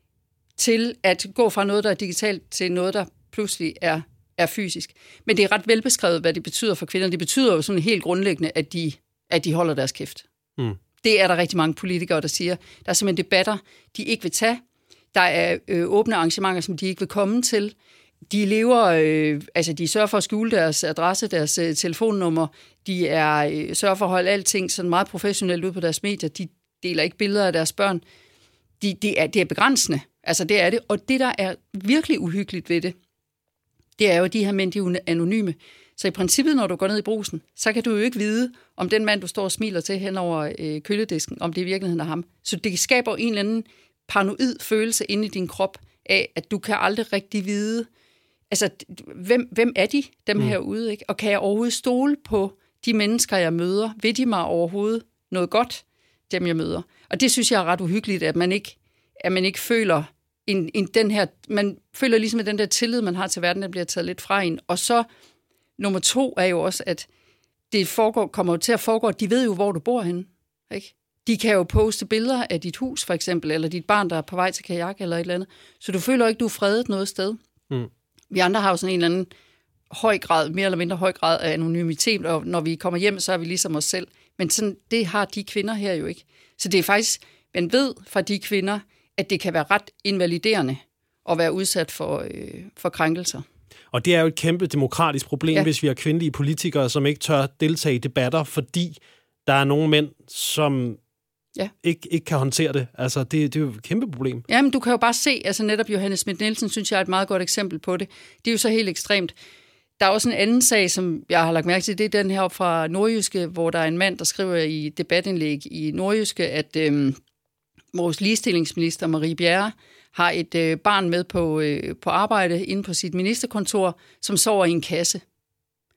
til at gå fra noget, der er digitalt, til noget, der pludselig er, er fysisk. Men det er ret velbeskrevet, hvad det betyder for kvinder. Det betyder jo sådan helt grundlæggende, at de, at de holder deres kæft. Mm. Det er der rigtig mange politikere, der siger. Der er simpelthen debatter, de ikke vil tage. Der er øh, åbne arrangementer, som de ikke vil komme til. De lever, øh, altså de sørger for at skjule deres adresse, deres øh, telefonnummer. De er, øh, sørger for at holde alting sådan meget professionelt ud på deres medier. De deler ikke billeder af deres børn. De, de er, det er begrænsende. Altså det er det. Og det, der er virkelig uhyggeligt ved det, det er jo, at de her mænd, de er anonyme. Så i princippet, når du går ned i brusen, så kan du jo ikke vide, om den mand, du står og smiler til hen over øh, køledisken, om det i virkeligheden er ham. Så det skaber en eller anden paranoid følelse inde i din krop af, at du kan aldrig rigtig vide, altså, hvem, hvem er de, dem mm. herude, ikke? Og kan jeg overhovedet stole på de mennesker, jeg møder? Vil de mig overhovedet noget godt, dem jeg møder? Og det synes jeg er ret uhyggeligt, at man ikke, at man ikke føler en, en den her, man føler ligesom, at den der tillid, man har til verden, der bliver taget lidt fra en. Og så, nummer to er jo også, at det foregår, kommer jo til at foregå, at de ved jo, hvor du bor henne, ikke? De kan jo poste billeder af dit hus, for eksempel, eller dit barn, der er på vej til kajak, eller et eller andet. Så du føler ikke, du er fredet noget sted. Mm. Vi andre har jo sådan en eller anden høj grad, mere eller mindre høj grad af anonymitet, og når vi kommer hjem, så er vi ligesom os selv. Men sådan, det har de kvinder her jo ikke. Så det er faktisk, man ved fra de kvinder, at det kan være ret invaliderende at være udsat for, øh, for krænkelser. Og det er jo et kæmpe demokratisk problem, ja. Hvis vi har kvindelige politikere, som ikke tør deltage i debatter, fordi der er nogle mænd, som ja. ikke, ikke kan håndtere det. Altså, det, det er jo et kæmpe problem. Jamen, du kan jo bare se, altså netop Johanne Schmidt-Nielsen, synes jeg er et meget godt eksempel på det. Det er jo så helt ekstremt. Der er også en anden sag, som jeg har lagt mærke til, det er den her op fra Nordjyske, hvor der er en mand, der skriver i debatindlæg i Nordjyske, at øhm, vores ligestillingsminister Marie Bjerre har et øh, barn med på, øh, på arbejde inde på sit ministerkontor, som sover i en kasse.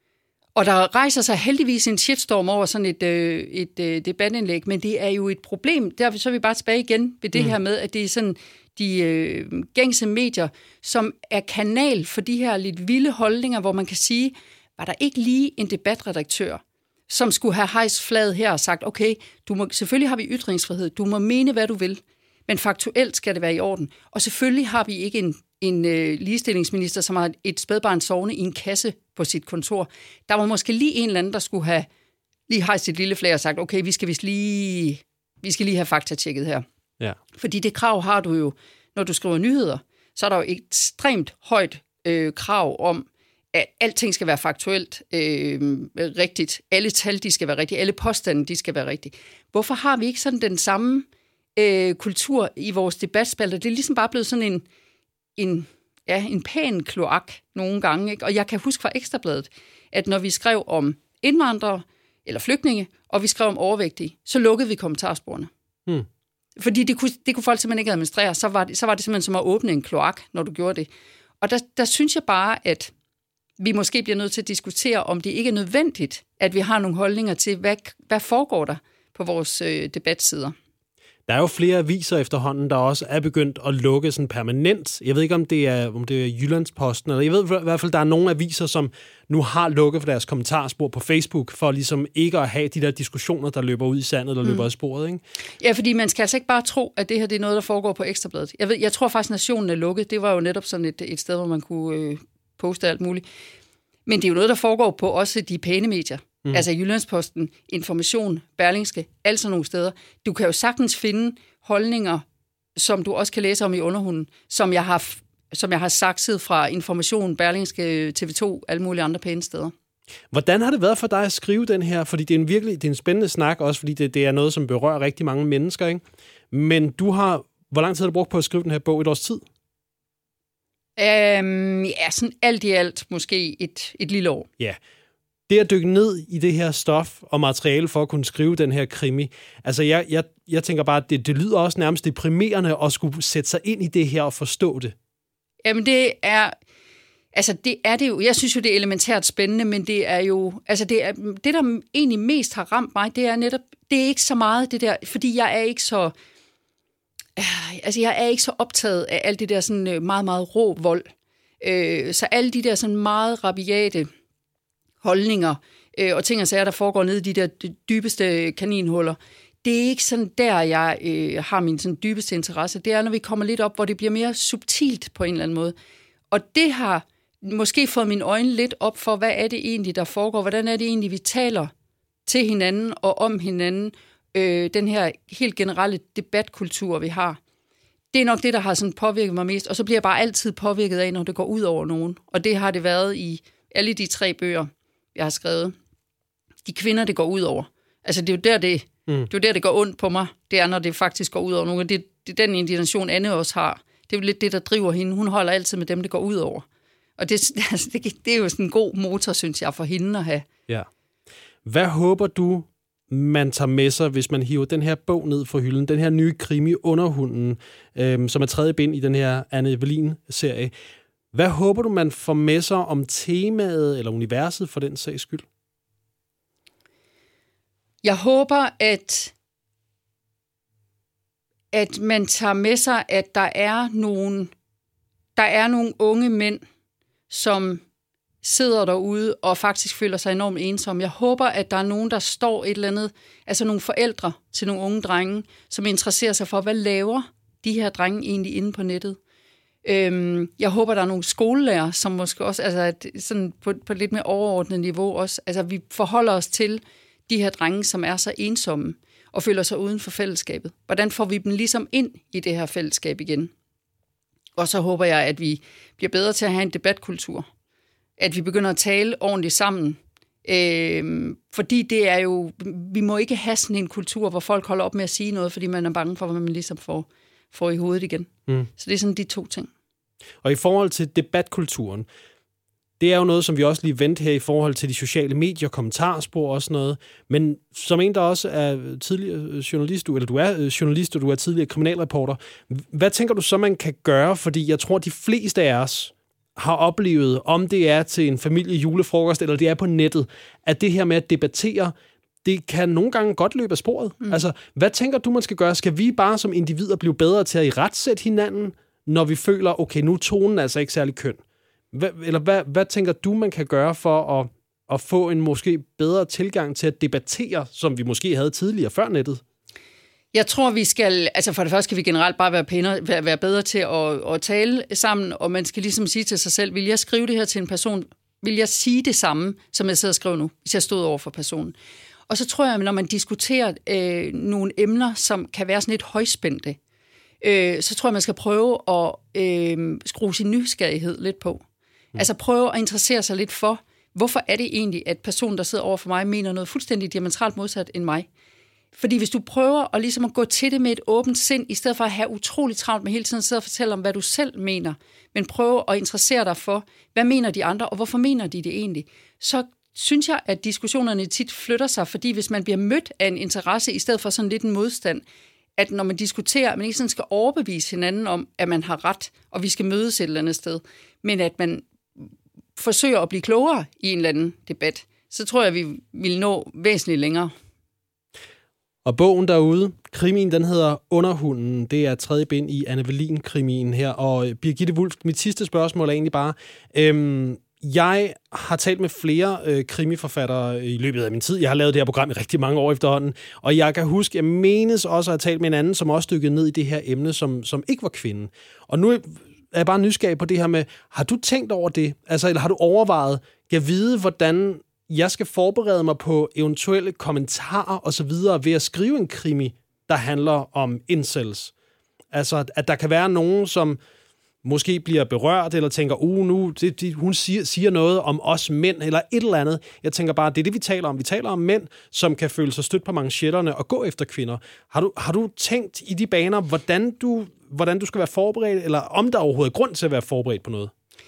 Og der rejser sig heldigvis en shitstorm over sådan et, øh, et øh, debatindlæg, men det er jo et problem. Der så er vi bare tilbage igen ved det mm. her med, at det er sådan de øh, gængse medier, som er kanal for de her lidt vilde holdninger, hvor man kan sige, var der ikke lige en debatredaktør, som skulle have hejst flaget her og sagt, okay, du må, selvfølgelig har vi ytringsfrihed, du må mene, hvad du vil, men faktuelt skal det være i orden. Og selvfølgelig har vi ikke en, en øh, ligestillingsminister, som har et spædbarn sovende i en kasse på sit kontor. Der var måske lige en eller anden, der skulle have lige hejst sit lille flag og sagt, okay, vi skal, vist lige, vi skal lige have faktatjekket her. Ja. Fordi det krav har du jo, når du skriver nyheder, så er der jo et ekstremt højt øh, krav om, at alting skal være faktuelt øh, rigtigt. Alle tal, de skal være rigtige. Alle påstande, de skal være rigtige. Hvorfor har vi ikke sådan den samme øh, kultur i vores debatspalter? Det er ligesom bare blevet sådan en, en, ja, en pæn kloak nogle gange. Ikke? Og jeg kan huske fra Ekstrabladet, at når vi skrev om indvandrere eller flygtninge, og vi skrev om overvægtige, så lukkede vi kommentarsporene. Hmm. Fordi det kunne, det kunne folk simpelthen ikke administrere. Så var, det, så var det simpelthen som at åbne en kloak, når du gjorde det. Og der, der synes jeg bare, at vi måske bliver nødt til at diskutere, om det ikke er nødvendigt, at vi har nogle holdninger til, hvad, hvad foregår der på vores øh, debatsider. Der er jo flere aviser efterhånden, der også er begyndt at lukke sådan permanent. Jeg ved ikke, om det er, om det er Jyllandsposten, eller jeg ved i hvert fald, der er nogle aviser, som nu har lukket for deres kommentarspor på Facebook, for ligesom ikke at have de der diskussioner, der løber ud i sandet, der mm. løber i sporet, ikke? Ja, fordi man skal altså ikke bare tro, at det her det er noget, der foregår på Ekstrabladet. Jeg, ved, jeg tror faktisk, Nationen er lukket. Det var jo netop sådan et, et sted, hvor man kunne øh, poste alt muligt. Men det er jo noget, der foregår på også de pæne medier. Mm. Altså Jyllandsposten, Information, Berlingske, altså nogle steder. Du kan jo sagtens finde holdninger, som du også kan læse om i Underhunden, som jeg har, som jeg har sakset fra Information, Berlingske, T V to, alle mulige andre pæne steder. Hvordan har det været for dig at skrive den her? Fordi det er en virkelig det er en spændende snak, også fordi det, det er noget, som berører rigtig mange mennesker, ikke? Men du har, hvor lang tid har du brugt på at skrive den her bog? Et års tid? Um, ja, sådan alt i alt måske et, et lille år. Ja. Det at dykke ned i det her stof og materiale for at kunne skrive den her krimi, altså jeg, jeg, jeg tænker bare, at det, det lyder også nærmest deprimerende at skulle sætte sig ind i det her og forstå det. Jamen det er, altså det er det jo, jeg synes jo det er elementært spændende, men det er jo, altså det, er, det der egentlig mest har ramt mig, det er netop, det er ikke så meget det der, fordi jeg er ikke så, altså jeg er ikke så optaget af alt det der sådan meget, meget rå vold. Øh, så alle de der sådan meget rabiate holdninger øh, og ting og sager, der foregår nede i de der dybeste kaninhuller, det er ikke sådan der, jeg øh, har min sådan dybeste interesse. Det er, når vi kommer lidt op, hvor det bliver mere subtilt på en eller anden måde. Og det har måske fået mine øjne lidt op for, hvad er det egentlig, der foregår? Hvordan er det egentlig, vi taler til hinanden og om hinanden? Øh, den her helt generelle debatkultur, vi har. Det er nok det, der har sådan påvirket mig mest. Og så bliver jeg bare altid påvirket af, når det går ud over nogen. Og det har det været i alle de tre bøger, jeg har skrevet. De kvinder, det går ud over. Altså, det er jo der, det, mm. det, er jo der, det går ondt på mig. Det er, når det faktisk går ud over nogen. Det, det er den indignation, Anne også har. Det er jo lidt det, der driver hende. Hun holder altid med dem, det går ud over. Og det, altså, det, det er jo sådan en god motor, synes jeg, for hende at have. Ja. Hvad håber du, man tager med sig, hvis man hiver den her bog ned fra hylden, den her nye krimi Underhunden, øhm, som er tredje bind i den her Anne Evelyn-serie. Hvad håber du, man får med sig om temaet eller universet for den sags skyld? Jeg håber, at, at man tager med sig, at der er nogle, der er nogle unge mænd, som sidder derude og faktisk føler sig enormt ensomme. Jeg håber, at der er nogen, der står et eller andet, altså nogle forældre til nogle unge drenge, som interesserer sig for, hvad laver de her drenge egentlig inde på nettet. Øhm, jeg håber, der er nogle skolelærer, som måske også, altså at, sådan på, på et lidt mere overordnet niveau også, altså vi forholder os til de her drenge, som er så ensomme og føler sig uden for fællesskabet. Hvordan får vi dem ligesom ind i det her fællesskab igen? Og så håber jeg, at vi bliver bedre til at have en debatkultur. At vi begynder at tale ordentligt sammen. Øh, fordi det er jo, vi må ikke have sådan en kultur, hvor folk holder op med at sige noget, fordi man er bange for, hvad man ligesom får, får i hovedet igen. Mm. Så det er sådan de to ting. Og i forhold til debatkulturen, det er jo noget, som vi også lige vendte her i forhold til de sociale medier, kommentarspor og sådan noget. Men som en, der også er tidligere journalist, eller du er journalist, og du er tidligere kriminalreporter, hvad tænker du så, man kan gøre? Fordi jeg tror, de fleste af os har oplevet, om det er til en familie julefrokost, eller det er på nettet, at det her med at debattere, det kan nogle gange godt løbe af sporet. Mm. Altså, hvad tænker du, man skal gøre? Skal vi bare som individer blive bedre til at irettesætte hinanden, når vi føler, okay, nu er tonen altså ikke særlig køn? Hvad, eller hvad, hvad tænker du, man kan gøre for at, at få en måske bedre tilgang til at debattere, som vi måske havde tidligere før nettet? Jeg tror, vi skal, altså for det første skal vi generelt bare være, pænere, være, være bedre til at, at tale sammen, og man skal ligesom sige til sig selv, vil jeg skrive det her til en person, vil jeg sige det samme, som jeg sidder og skriver nu, hvis jeg stod over for personen. Og så tror jeg, at når man diskuterer øh, nogle emner, som kan være sådan lidt højspændte, øh, så tror jeg, man skal prøve at øh, skrue sin nysgerrighed lidt på. Mm. Altså prøve at interessere sig lidt for, hvorfor er det egentlig, at personen, der sidder over for mig, mener noget fuldstændig diametralt modsat end mig. Fordi hvis du prøver at, ligesom at gå til det med et åbent sind, i stedet for at have utroligt travlt med hele tiden at sidde og fortælle om, hvad du selv mener, men prøve at interessere dig for, hvad mener de andre, og hvorfor mener de det egentlig, så synes jeg, at diskussionerne tit flytter sig, fordi hvis man bliver mødt af en interesse, i stedet for sådan lidt en modstand, at når man diskuterer, at man ikke sådan skal overbevise hinanden om, at man har ret, og vi skal mødes et eller andet sted, men at man forsøger at blive klogere i en eller anden debat, så tror jeg, at vi vil nå væsentligt længere. Og bogen derude, krimien, den hedder Underhunden. Det er tredje bind i Anne Wallin-krimien her. Og Birgitte Wulff, mit sidste spørgsmål er egentlig bare, øhm, jeg har talt med flere øh, krimiforfattere i løbet af min tid. Jeg har lavet det her program i rigtig mange år efterhånden. Og jeg kan huske, jeg menes også at have talt med en anden, som også dykkede ned i det her emne, som, som ikke var kvinde. Og nu er jeg bare nysgerrig på det her med, har du tænkt over det? Altså, eller har du overvejet, jeg vide, hvordan jeg skal forberede mig på eventuelle kommentarer og så videre ved at skrive en krimi, der handler om incels. Altså, at der kan være nogen, som måske bliver berørt, eller tænker, uh, nu, det, det, hun siger, siger noget om os mænd, eller et eller andet. Jeg tænker bare, det er det, vi taler om. Vi taler om mænd, som kan føle sig stødt på manchetterne og gå efter kvinder. Har du, har du tænkt i de baner, hvordan du, hvordan du skal være forberedt, eller om der overhovedet er grund til at være forberedt på noget?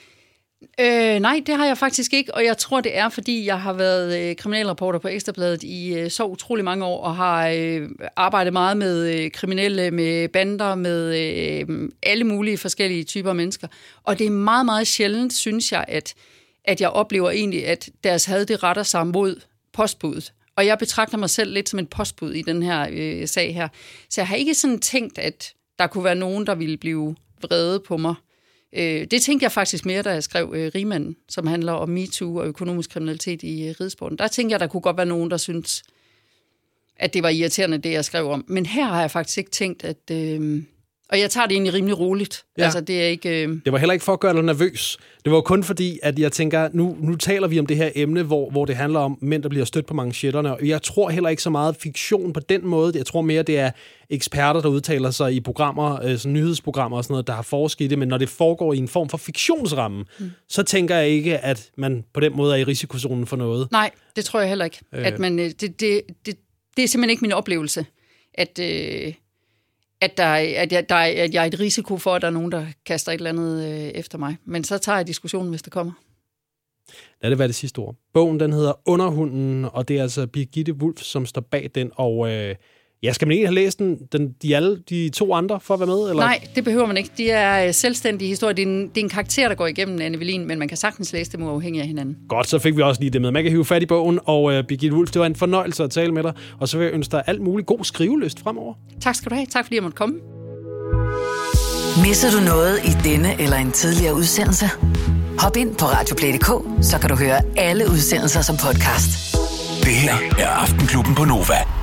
Øh, nej, det har jeg faktisk ikke, og jeg tror, det er, fordi jeg har været øh, kriminalreporter på Ekstra Bladet i øh, så utrolig mange år, og har øh, arbejdet meget med øh, kriminelle, med bander, med øh, alle mulige forskellige typer mennesker. Og det er meget, meget sjældent, synes jeg, at, at jeg oplever egentlig, at deres had, det retter sig mod postbuddet. Og jeg betragter mig selv lidt som en postbud i den her øh, sag her. Så jeg har ikke sådan tænkt, at der kunne være nogen, der ville blive vrede på mig. Det tænkte jeg faktisk mere, da jeg skrev Rigmanden, som handler om MeToo og økonomisk kriminalitet i ridesporten. Der tænkte jeg, der kunne godt være nogen, der syntes, at det var irriterende, det jeg skrev om. Men her har jeg faktisk ikke tænkt, at... Øh... Og jeg tager det egentlig rimelig roligt. Ja. Altså, det er ikke... Øh... Det var heller ikke for at gøre dig nervøs. Det var kun fordi, at jeg tænker, nu, nu taler vi om det her emne, hvor, hvor det handler om mænd, der bliver stødt på manchetterne. Og jeg tror heller ikke så meget fiktion på den måde. Jeg tror mere, det er eksperter, der udtaler sig i programmer, øh, sådan nyhedsprogrammer og sådan noget, der har forsket i det. Men når det foregår i en form for fiktionsramme, mm. så tænker jeg ikke, at man på den måde er i risikozonen for noget. Nej, det tror jeg heller ikke. Øh. At man, det, det, det, det er simpelthen ikke min oplevelse, at... Øh... At, der, at, jeg, der, at jeg er et risiko for, at der er nogen, der kaster et eller andet øh, efter mig. Men så tager jeg diskussionen, hvis det kommer. Lad det være det sidste ord. Bogen, den hedder Underhunden, og det er altså Birgitte Wulff, som står bag den. Og øh, ja, skal man egentlig have læst den, den, de, alle, de to andre for at være med? Eller? Nej, det behøver man ikke. De er selvstændige historier. Det er, en, det er en karakter, der går igennem Anne Wallin, men man kan sagtens læse dem uafhængigt af hinanden. Godt, så fik vi også lige det med. Man kan hive fat i bogen, og øh, Birgitte Wulff, det var en fornøjelse at tale med dig. Og så vil jeg ønske dig alt muligt god skrivelyst fremover. Tak skal du have. Tak fordi jeg måtte komme. Misser du noget i denne eller en tidligere udsendelse? Hop ind på radioplay punktum d k, så kan du høre alle udsendelser som podcast. Det her er Aftenklubben på Nova.